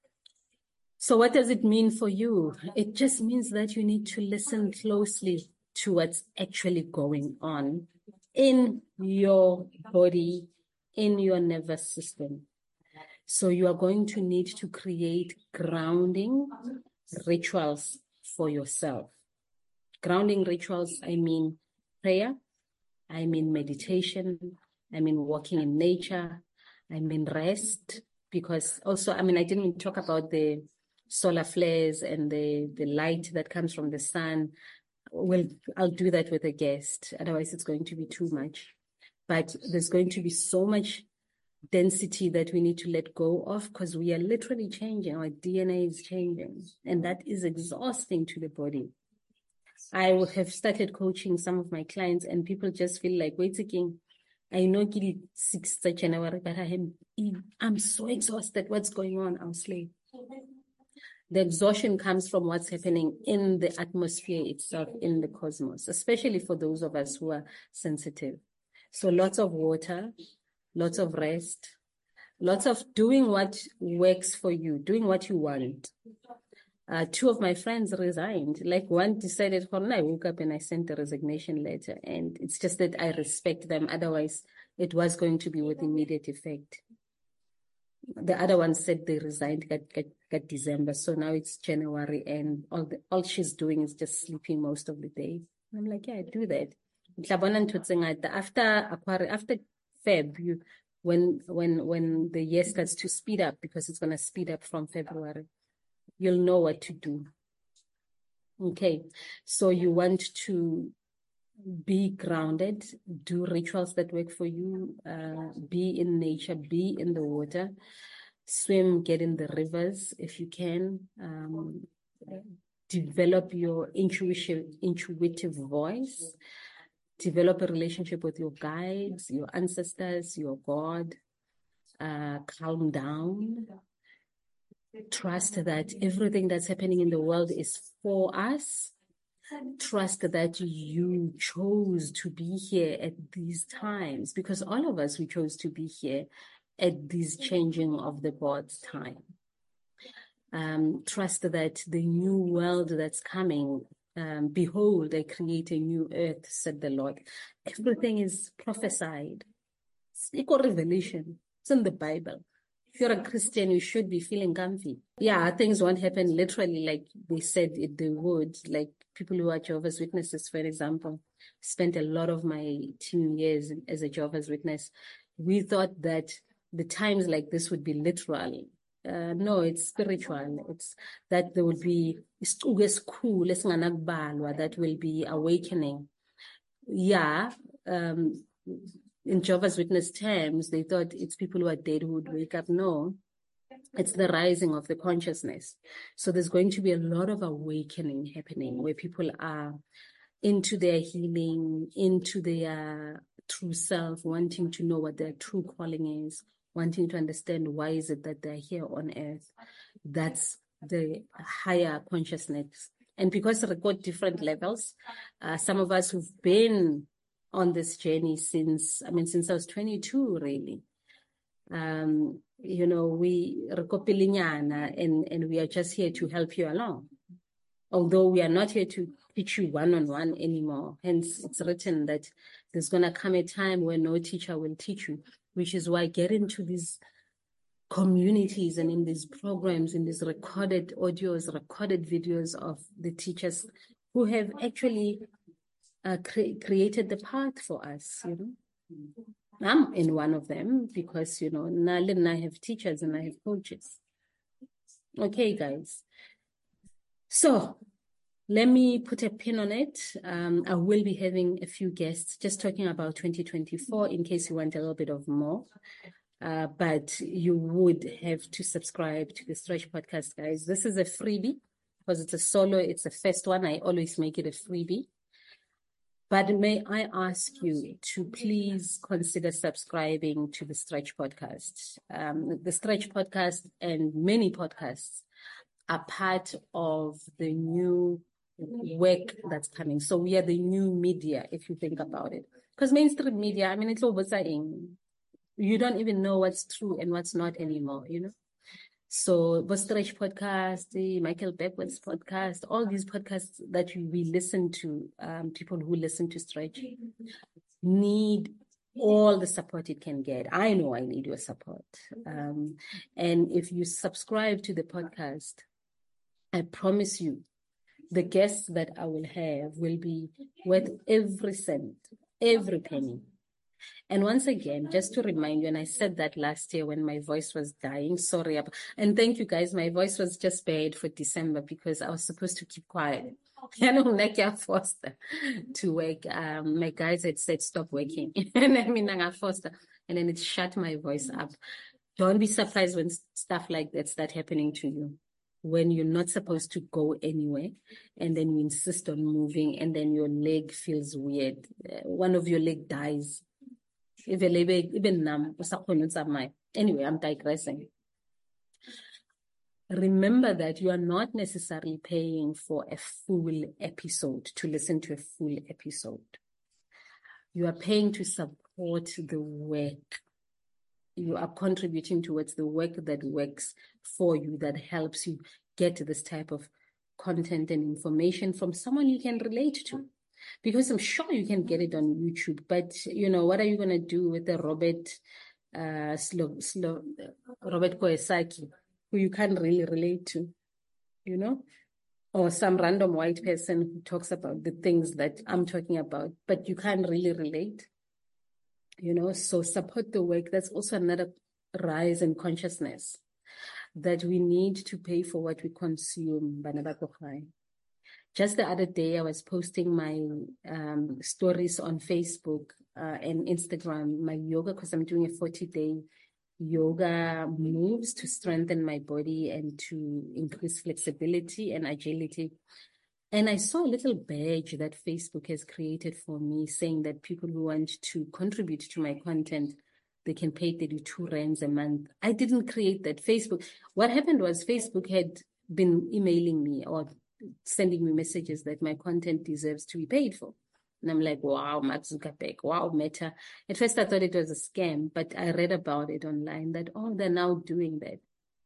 So what does it mean for you? It just means that you need to listen closely to what's actually going on in your body, in your nervous system. So you are going to need to create grounding rituals for yourself. Grounding rituals, I mean prayer, I mean meditation, I mean walking in nature, I mean rest, because also, I mean, I didn't even talk about the solar flares and the, the light that comes from the sun. Well, I'll do that with a guest, otherwise it's going to be too much. But there's going to be so much density that we need to let go of, because we are literally changing. Our D N A is changing, and that is exhausting to the body. I have started coaching some of my clients, and people just feel like, wait again, I know it's sixth of January, but I am, I'm so exhausted. What's going on? I'm asleep. The exhaustion comes from what's happening in the atmosphere itself, in the cosmos, especially for those of us who are sensitive. So lots of water, lots of rest, lots of doing what works for you, doing what you want. Uh, two of my friends resigned. Like one decided, I woke up and I sent a resignation letter, and it's just that I respect them. Otherwise, it was going to be with immediate effect. The other one said they resigned at, at, at December, so now it's January, and all the, all she's doing is just sleeping most of the day. I'm like, yeah, I do that. After after Feb, you, when when when the year starts to speed up, because it's going to speed up from February, you'll know what to do. Okay, so you want to be grounded, do rituals that work for you, uh, be in nature, be in the water, swim, get in the rivers if you can, um, develop your intuition, intuitive voice, develop a relationship with your guides, your ancestors, your God, uh, calm down, trust that everything that's happening in the world is for us. Trust that you chose to be here at these times, because all of us, we chose to be here at this changing of the God's time. Um, trust that the new world that's coming, um, behold, I create a new earth, said the Lord. Everything is prophesied. It's equal revelation. It's in the Bible. If you're a Christian, you should be feeling comfy. Yeah, things won't happen literally like they said it they would. Like people who are Jehovah's Witnesses, for example, spent a lot of my teen years as a Jehovah's Witness. We thought that the times like this would be literal. Uh, no, it's spiritual. It's that there will be cool, that will be awakening. Yeah, um, in Jehovah's Witness terms, they thought it's people who are dead who would wake up. No, it's the rising of the consciousness. So there's going to be a lot of awakening happening where people are into their healing, into their true self, wanting to know what their true calling is, wanting to understand why is it that they're here on earth. That's the higher consciousness. And because they've got different levels, uh, some of us who've been on this journey since, I mean, since I was twenty-two, really. Um, you know, we and, and we are just here to help you along. Although we are not here to teach you one-on-one anymore. Hence, it's written that there's going to come a time where no teacher will teach you, which is why get into these communities and in these programs, in these recorded audios, recorded videos of the teachers who have actually uh, cre- created the path for us, you know. I'm in one of them because, you know, Nalin and I have teachers and I have coaches. Okay, guys. So let me put a pin on it. Um, I will be having a few guests just talking about twenty twenty-four in case you want a little bit of more. Uh, but you would have to subscribe to the Stretch Podcast, guys. This is a freebie because it's a solo. It's the first one. I always make it a freebie. But may I ask you to please consider subscribing to the Stretch Podcast. Um, the Stretch Podcast and many podcasts are part of the new work that's coming. So we are the new media, if you think about it. Because mainstream media, I mean, it's over saying you don't even know what's true and what's not anymore, you know? So the Stretch Podcast, the Michael Beckwith's podcast, all these podcasts that we listen to, um, people who listen to Stretch need all the support it can get. I know I need your support. Um, and if you subscribe to the podcast, I promise you, the guests that I will have will be worth every cent, every penny. And once again, just to remind you, and I said that last year when my voice was dying, sorry. And thank you guys, my voice was just bad for December because I was supposed to keep quiet. I don't like your foster to work. Um, my guys had said, stop working. And I mean, I foster. And then it shut my voice up. Don't be surprised when stuff like that start happening to you. When you're not supposed to go anywhere, and then you insist on moving, and then your leg feels weird. Uh, one of your leg dies. Even Anyway, I'm digressing. Remember that you are not necessarily paying for a full episode, to listen to a full episode. You are paying to support the work. You are contributing towards the work that works for you, that helps you get this type of content and information from someone you can relate to. Because I'm sure you can get it on YouTube, but you know, what are you going to do with the Robert, uh, Slo- Slo- Robert Kiyosaki, who you can't really relate to, you know, or some random white person who talks about the things that I'm talking about, but you can't really relate, you know? So support the work. That's also another rise in consciousness, that we need to pay for what we consume. Just the other day, I was posting my um, stories on Facebook uh, and Instagram, my yoga, because I'm doing a forty-day yoga moves to strengthen my body and to increase flexibility and agility. And I saw a little badge that Facebook has created for me saying that people who want to contribute to my content, they can pay thirty-two rands a month. I didn't create that. Facebook, what happened was Facebook had been emailing me or sending me messages that my content deserves to be paid for. And I'm like, wow, Mark Zuckerberg, wow, Meta. At first I thought it was a scam, but I read about it online that, oh, they're now doing that.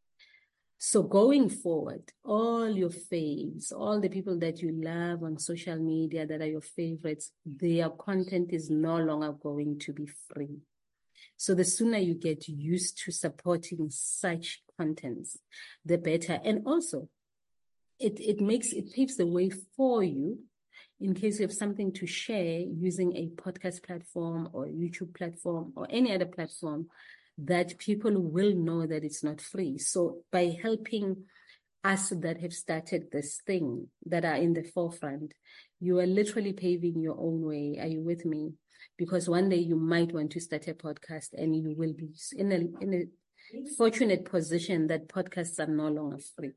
So going forward, all your faves, all the people that you love on social media that are your favorites, their content is no longer going to be free. So the sooner you get used to supporting such contents, the better. And also, it, it makes, it paves the way for you in case you have something to share using a podcast platform or YouTube platform or any other platform, that people will know that it's not free. So by helping us that have started this thing, that are in the forefront, you are literally paving your own way. Are you with me? Because one day you might want to start a podcast and you will be in a, in a fortunate position that podcasts are no longer free.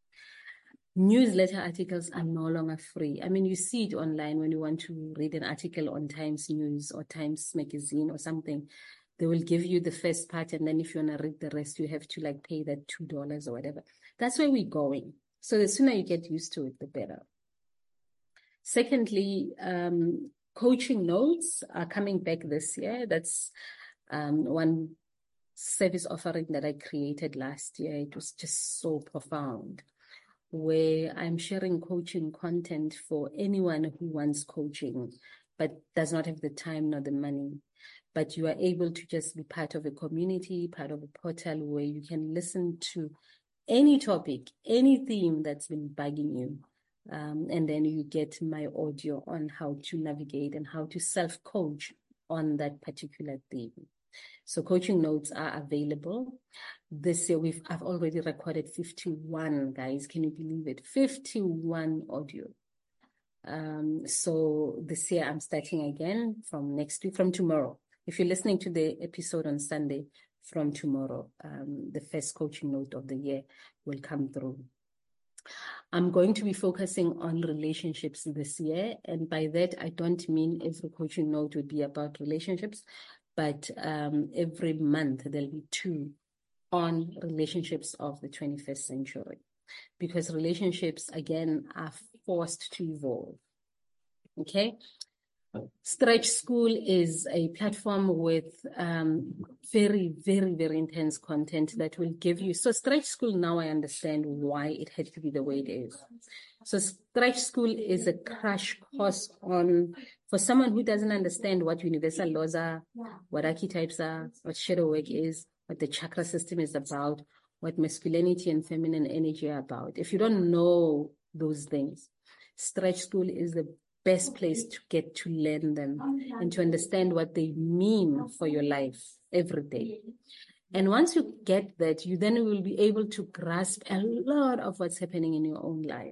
Newsletter articles are no longer free. I mean, you see it online when you want to read an article on Times News or Times Magazine or something. They will give you the first part, and then if you want to read the rest, you have to like pay that two dollars or whatever. That's where we're going. So the sooner you get used to it, the better. Secondly, um, coaching notes are coming back this year. That's um, one service offering that I created last year. It was just so profound, where I'm sharing coaching content for anyone who wants coaching, but does not have the time nor the money. But you are able to just be part of a community, part of a portal where you can listen to any topic, any theme that's been bugging you. Um, and then you get my audio on how to navigate and how to self-coach on that particular theme. So coaching notes are available. This year, we've I've already recorded fifty-one, guys. Can you believe it? fifty-one audio. Um, so this year, I'm starting again from next week, from tomorrow. If you're listening to the episode on Sunday, from tomorrow, um, the first coaching note of the year will come through. I'm going to be focusing on relationships this year. And by that, I don't mean every coaching note would be about relationships, but um, every month there'll be two on relationships of the twenty-first century. Because relationships, again, are forced to evolve. Okay? Stretch School is a platform with um, very, very, very intense content that will give you. So Stretch School, now I understand why it had to be the way it is. So Stretch School is a crash course on, for someone who doesn't understand what universal laws are, what archetypes are, what shadow work is, what the chakra system is about, what masculinity and feminine energy are about. If you don't know those things, Stretch School is the best place to get to learn them and to understand what they mean for your life every day. And once you get that, you then will be able to grasp a lot of what's happening in your own life.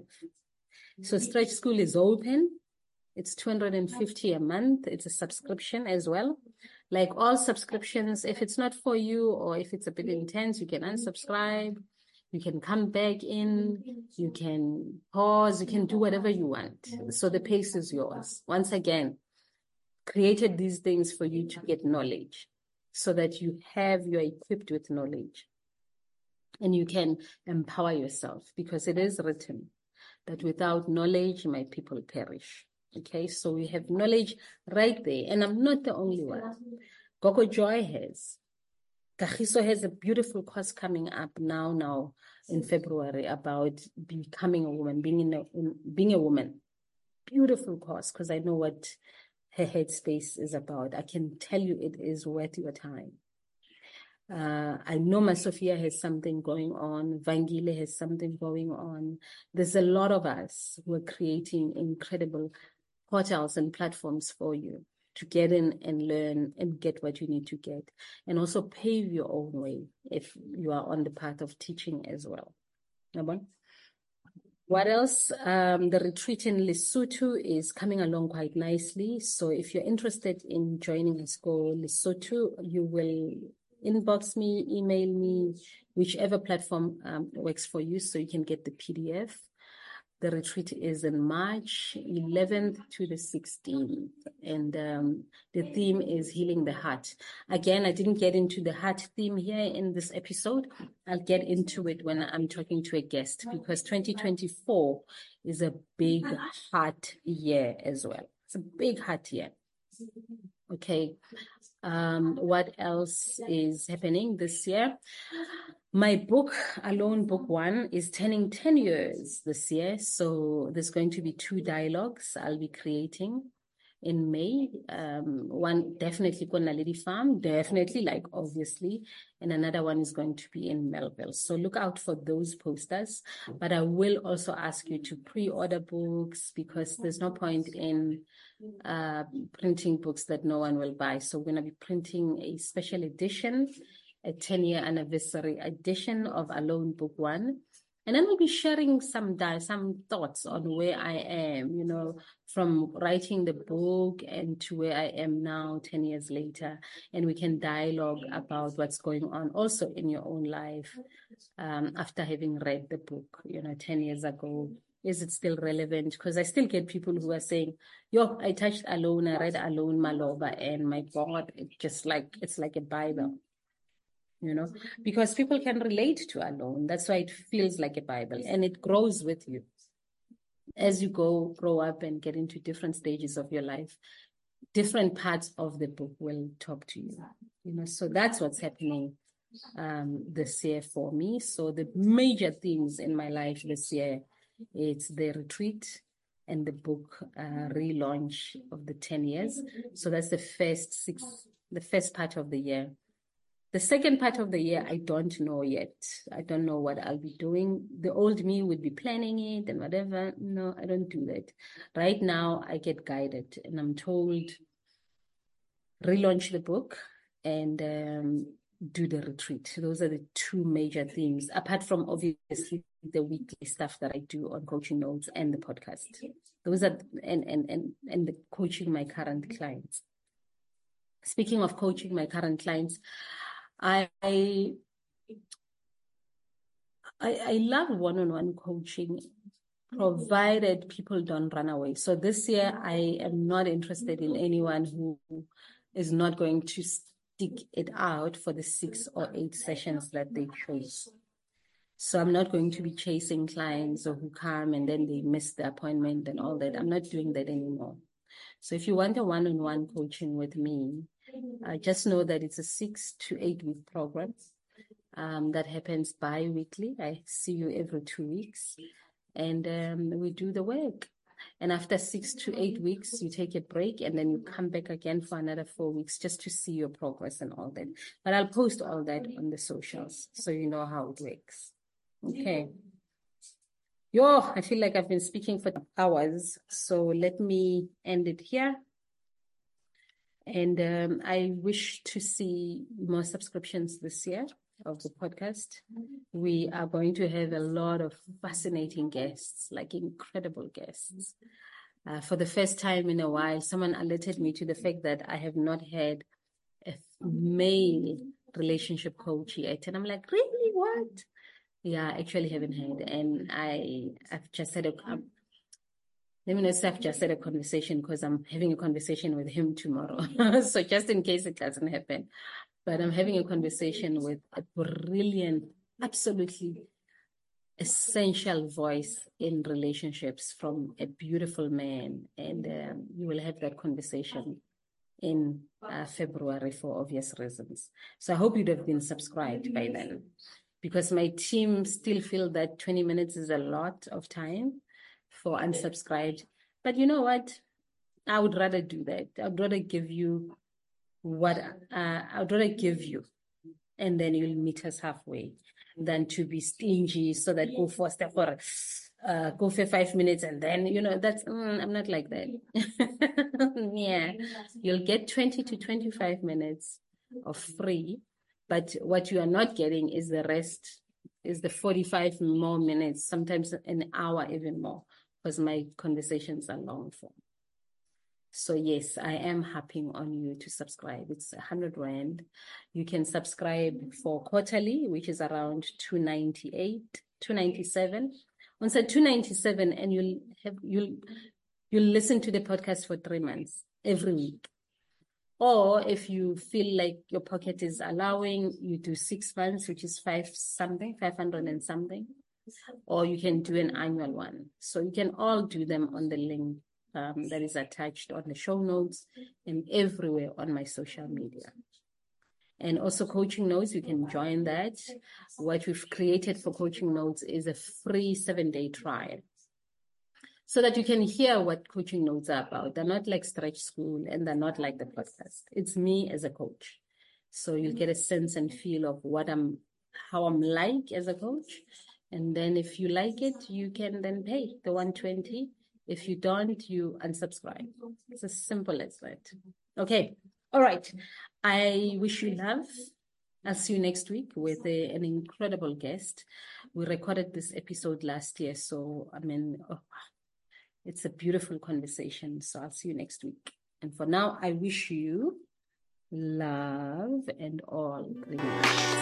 So Stretch School is open. It's two hundred fifty a month. It's a subscription as well. Like all subscriptions, if it's not for you or if it's a bit intense, you can unsubscribe. You can come back in, you can pause, you can do whatever you want. So the pace is yours. Once again, created these things for you to get knowledge so that you have, you're equipped with knowledge and you can empower yourself, because it is written that without knowledge, my people perish. Okay, so we have knowledge right there, and I'm not the only one. Gogo Joy has. Kagiso has a beautiful course coming up now, now in February about becoming a woman, being in a, in, being a woman. Beautiful course, because I know what her headspace is about. I can tell you it is worth your time. Uh, I know my Sophia has something going on. Vangile has something going on. There's a lot of us who are creating incredible portals and platforms for you to get in and learn and get what you need to get, and also pave your own way if you are on the path of teaching as well. Number one. What else? Um, the retreat in Lesotho is coming along quite nicely. So if you're interested in joining us, go Lesotho, you will inbox me, email me, whichever platform um, works for you, so you can get the P D F. The retreat is in March eleventh to the sixteenth, and um, the theme is healing the heart. Again, I didn't get into the heart theme here in this episode. I'll get into it when I'm talking to a guest, because twenty twenty-four is a big heart year as well. It's a big heart year. Okay. Um, what else is happening this year? My book, Alone Book One, is turning ten years this year. So there's going to be two dialogues I'll be creating in May. Um, one definitely on Naledi Farm, definitely, like obviously, and another one is going to be in Melville. So look out for those posters. But I will also ask you to pre-order books, because there's no point in uh, printing books that no one will buy. So we're going to be printing a special edition, a ten-year anniversary edition of Alone Book One. And then we'll be sharing some some thoughts on where I am, you know, from writing the book and to where I am now, ten years later. And we can dialogue about what's going on also in your own life um, after having read the book, you know, ten years ago. Is it still relevant? Because I still get people who are saying, yo, I touched Alone, I read Alone Maloba, and my God, it just like, it's like a Bible. You know, because people can relate to Alone. That's why it feels like a Bible, and it grows with you. As you go, grow up and get into different stages of your life, different parts of the book will talk to you. You know, so that's what's happening um, this year for me. So the major themes in my life this year, it's the retreat and the book uh, relaunch of the ten years. So that's the first six, the first part of the year. The second part of the year, I don't know yet. I don't know what I'll be doing. The old me would be planning it and whatever. No, I don't do that. Right now, I get guided and I'm told, relaunch the book and um, do the retreat. Those are the two major themes, apart from obviously the weekly stuff that I do on Coaching Notes and the podcast. Those are, and, and, and, and the coaching my current clients. Speaking of coaching my current clients, I, I I love one-on-one coaching, provided people don't run away. So this year, I am not interested in anyone who is not going to stick it out for the six or eight sessions that they chose. So I'm not going to be chasing clients or who come and then they miss the appointment and all that. I'm not doing that anymore. So if you want a one-on-one coaching with me, uh, just know that it's a six to eight week program um, that happens bi-weekly. I see you every two weeks and um, we do the work. And after six to eight weeks, you take a break and then you come back again for another four weeks just to see your progress and all that. But I'll post all that on the socials so you know how it works. Okay. Yo, I feel like I've been speaking for hours. So let me end it here. And um, I wish to see more subscriptions this year of the podcast. We are going to have a lot of fascinating guests, like incredible guests. Uh, for the first time in a while, someone alerted me to the fact that I have not had a male relationship coach yet. And I'm like, really? What? Yeah, I actually haven't had. And I, I've just had a, um, let me not say I've just had a conversation because I'm having a conversation with him tomorrow. So just in case it doesn't happen. But I'm having a conversation with a brilliant, absolutely essential voice in relationships from a beautiful man. And um, you will have that conversation in uh, February for obvious reasons. So I hope you'd have been subscribed by then, because my team still feel that twenty minutes is a lot of time for unsubscribed. But you know what? I would rather do that. I would rather give you what uh, I would rather give you, and then you'll meet us halfway, than to be stingy so that go for step for uh, go for five minutes and then, you know, that's, mm, I'm not like that. Yeah, you'll get twenty to twenty-five minutes of free, but what you are not getting is the rest is the forty-five more minutes, sometimes an hour, even more, because my conversations are long form. So yes, I am harping on you to subscribe. It's a hundred rand. You can subscribe for quarterly, which is around two ninety-eight, two ninety-seven. On say two ninety-seven, and you'll have you'll you'll listen to the podcast for three months every week. Or if you feel like your pocket is allowing, you do six months, which is five something, five hundred and something. Or you can do an annual one. So you can all do them on the link Um, that is attached on the show notes and everywhere on my social media. And also Coaching Notes, you can join that. What we've created for Coaching Notes is a free seven-day trial so that you can hear what Coaching Notes are about. They're not like Stretch School and they're not like the podcast. It's me as a coach. So you get a sense and feel of what I'm, how I'm like as a coach. And then if you like it, you can then pay the one hundred twenty dollars. If you don't, you unsubscribe. It's as simple as that. Okay. All right. I wish you love. I'll see you next week with a, an incredible guest. We recorded this episode last year. So, I mean, oh, it's a beautiful conversation. So I'll see you next week. And for now, I wish you love and all the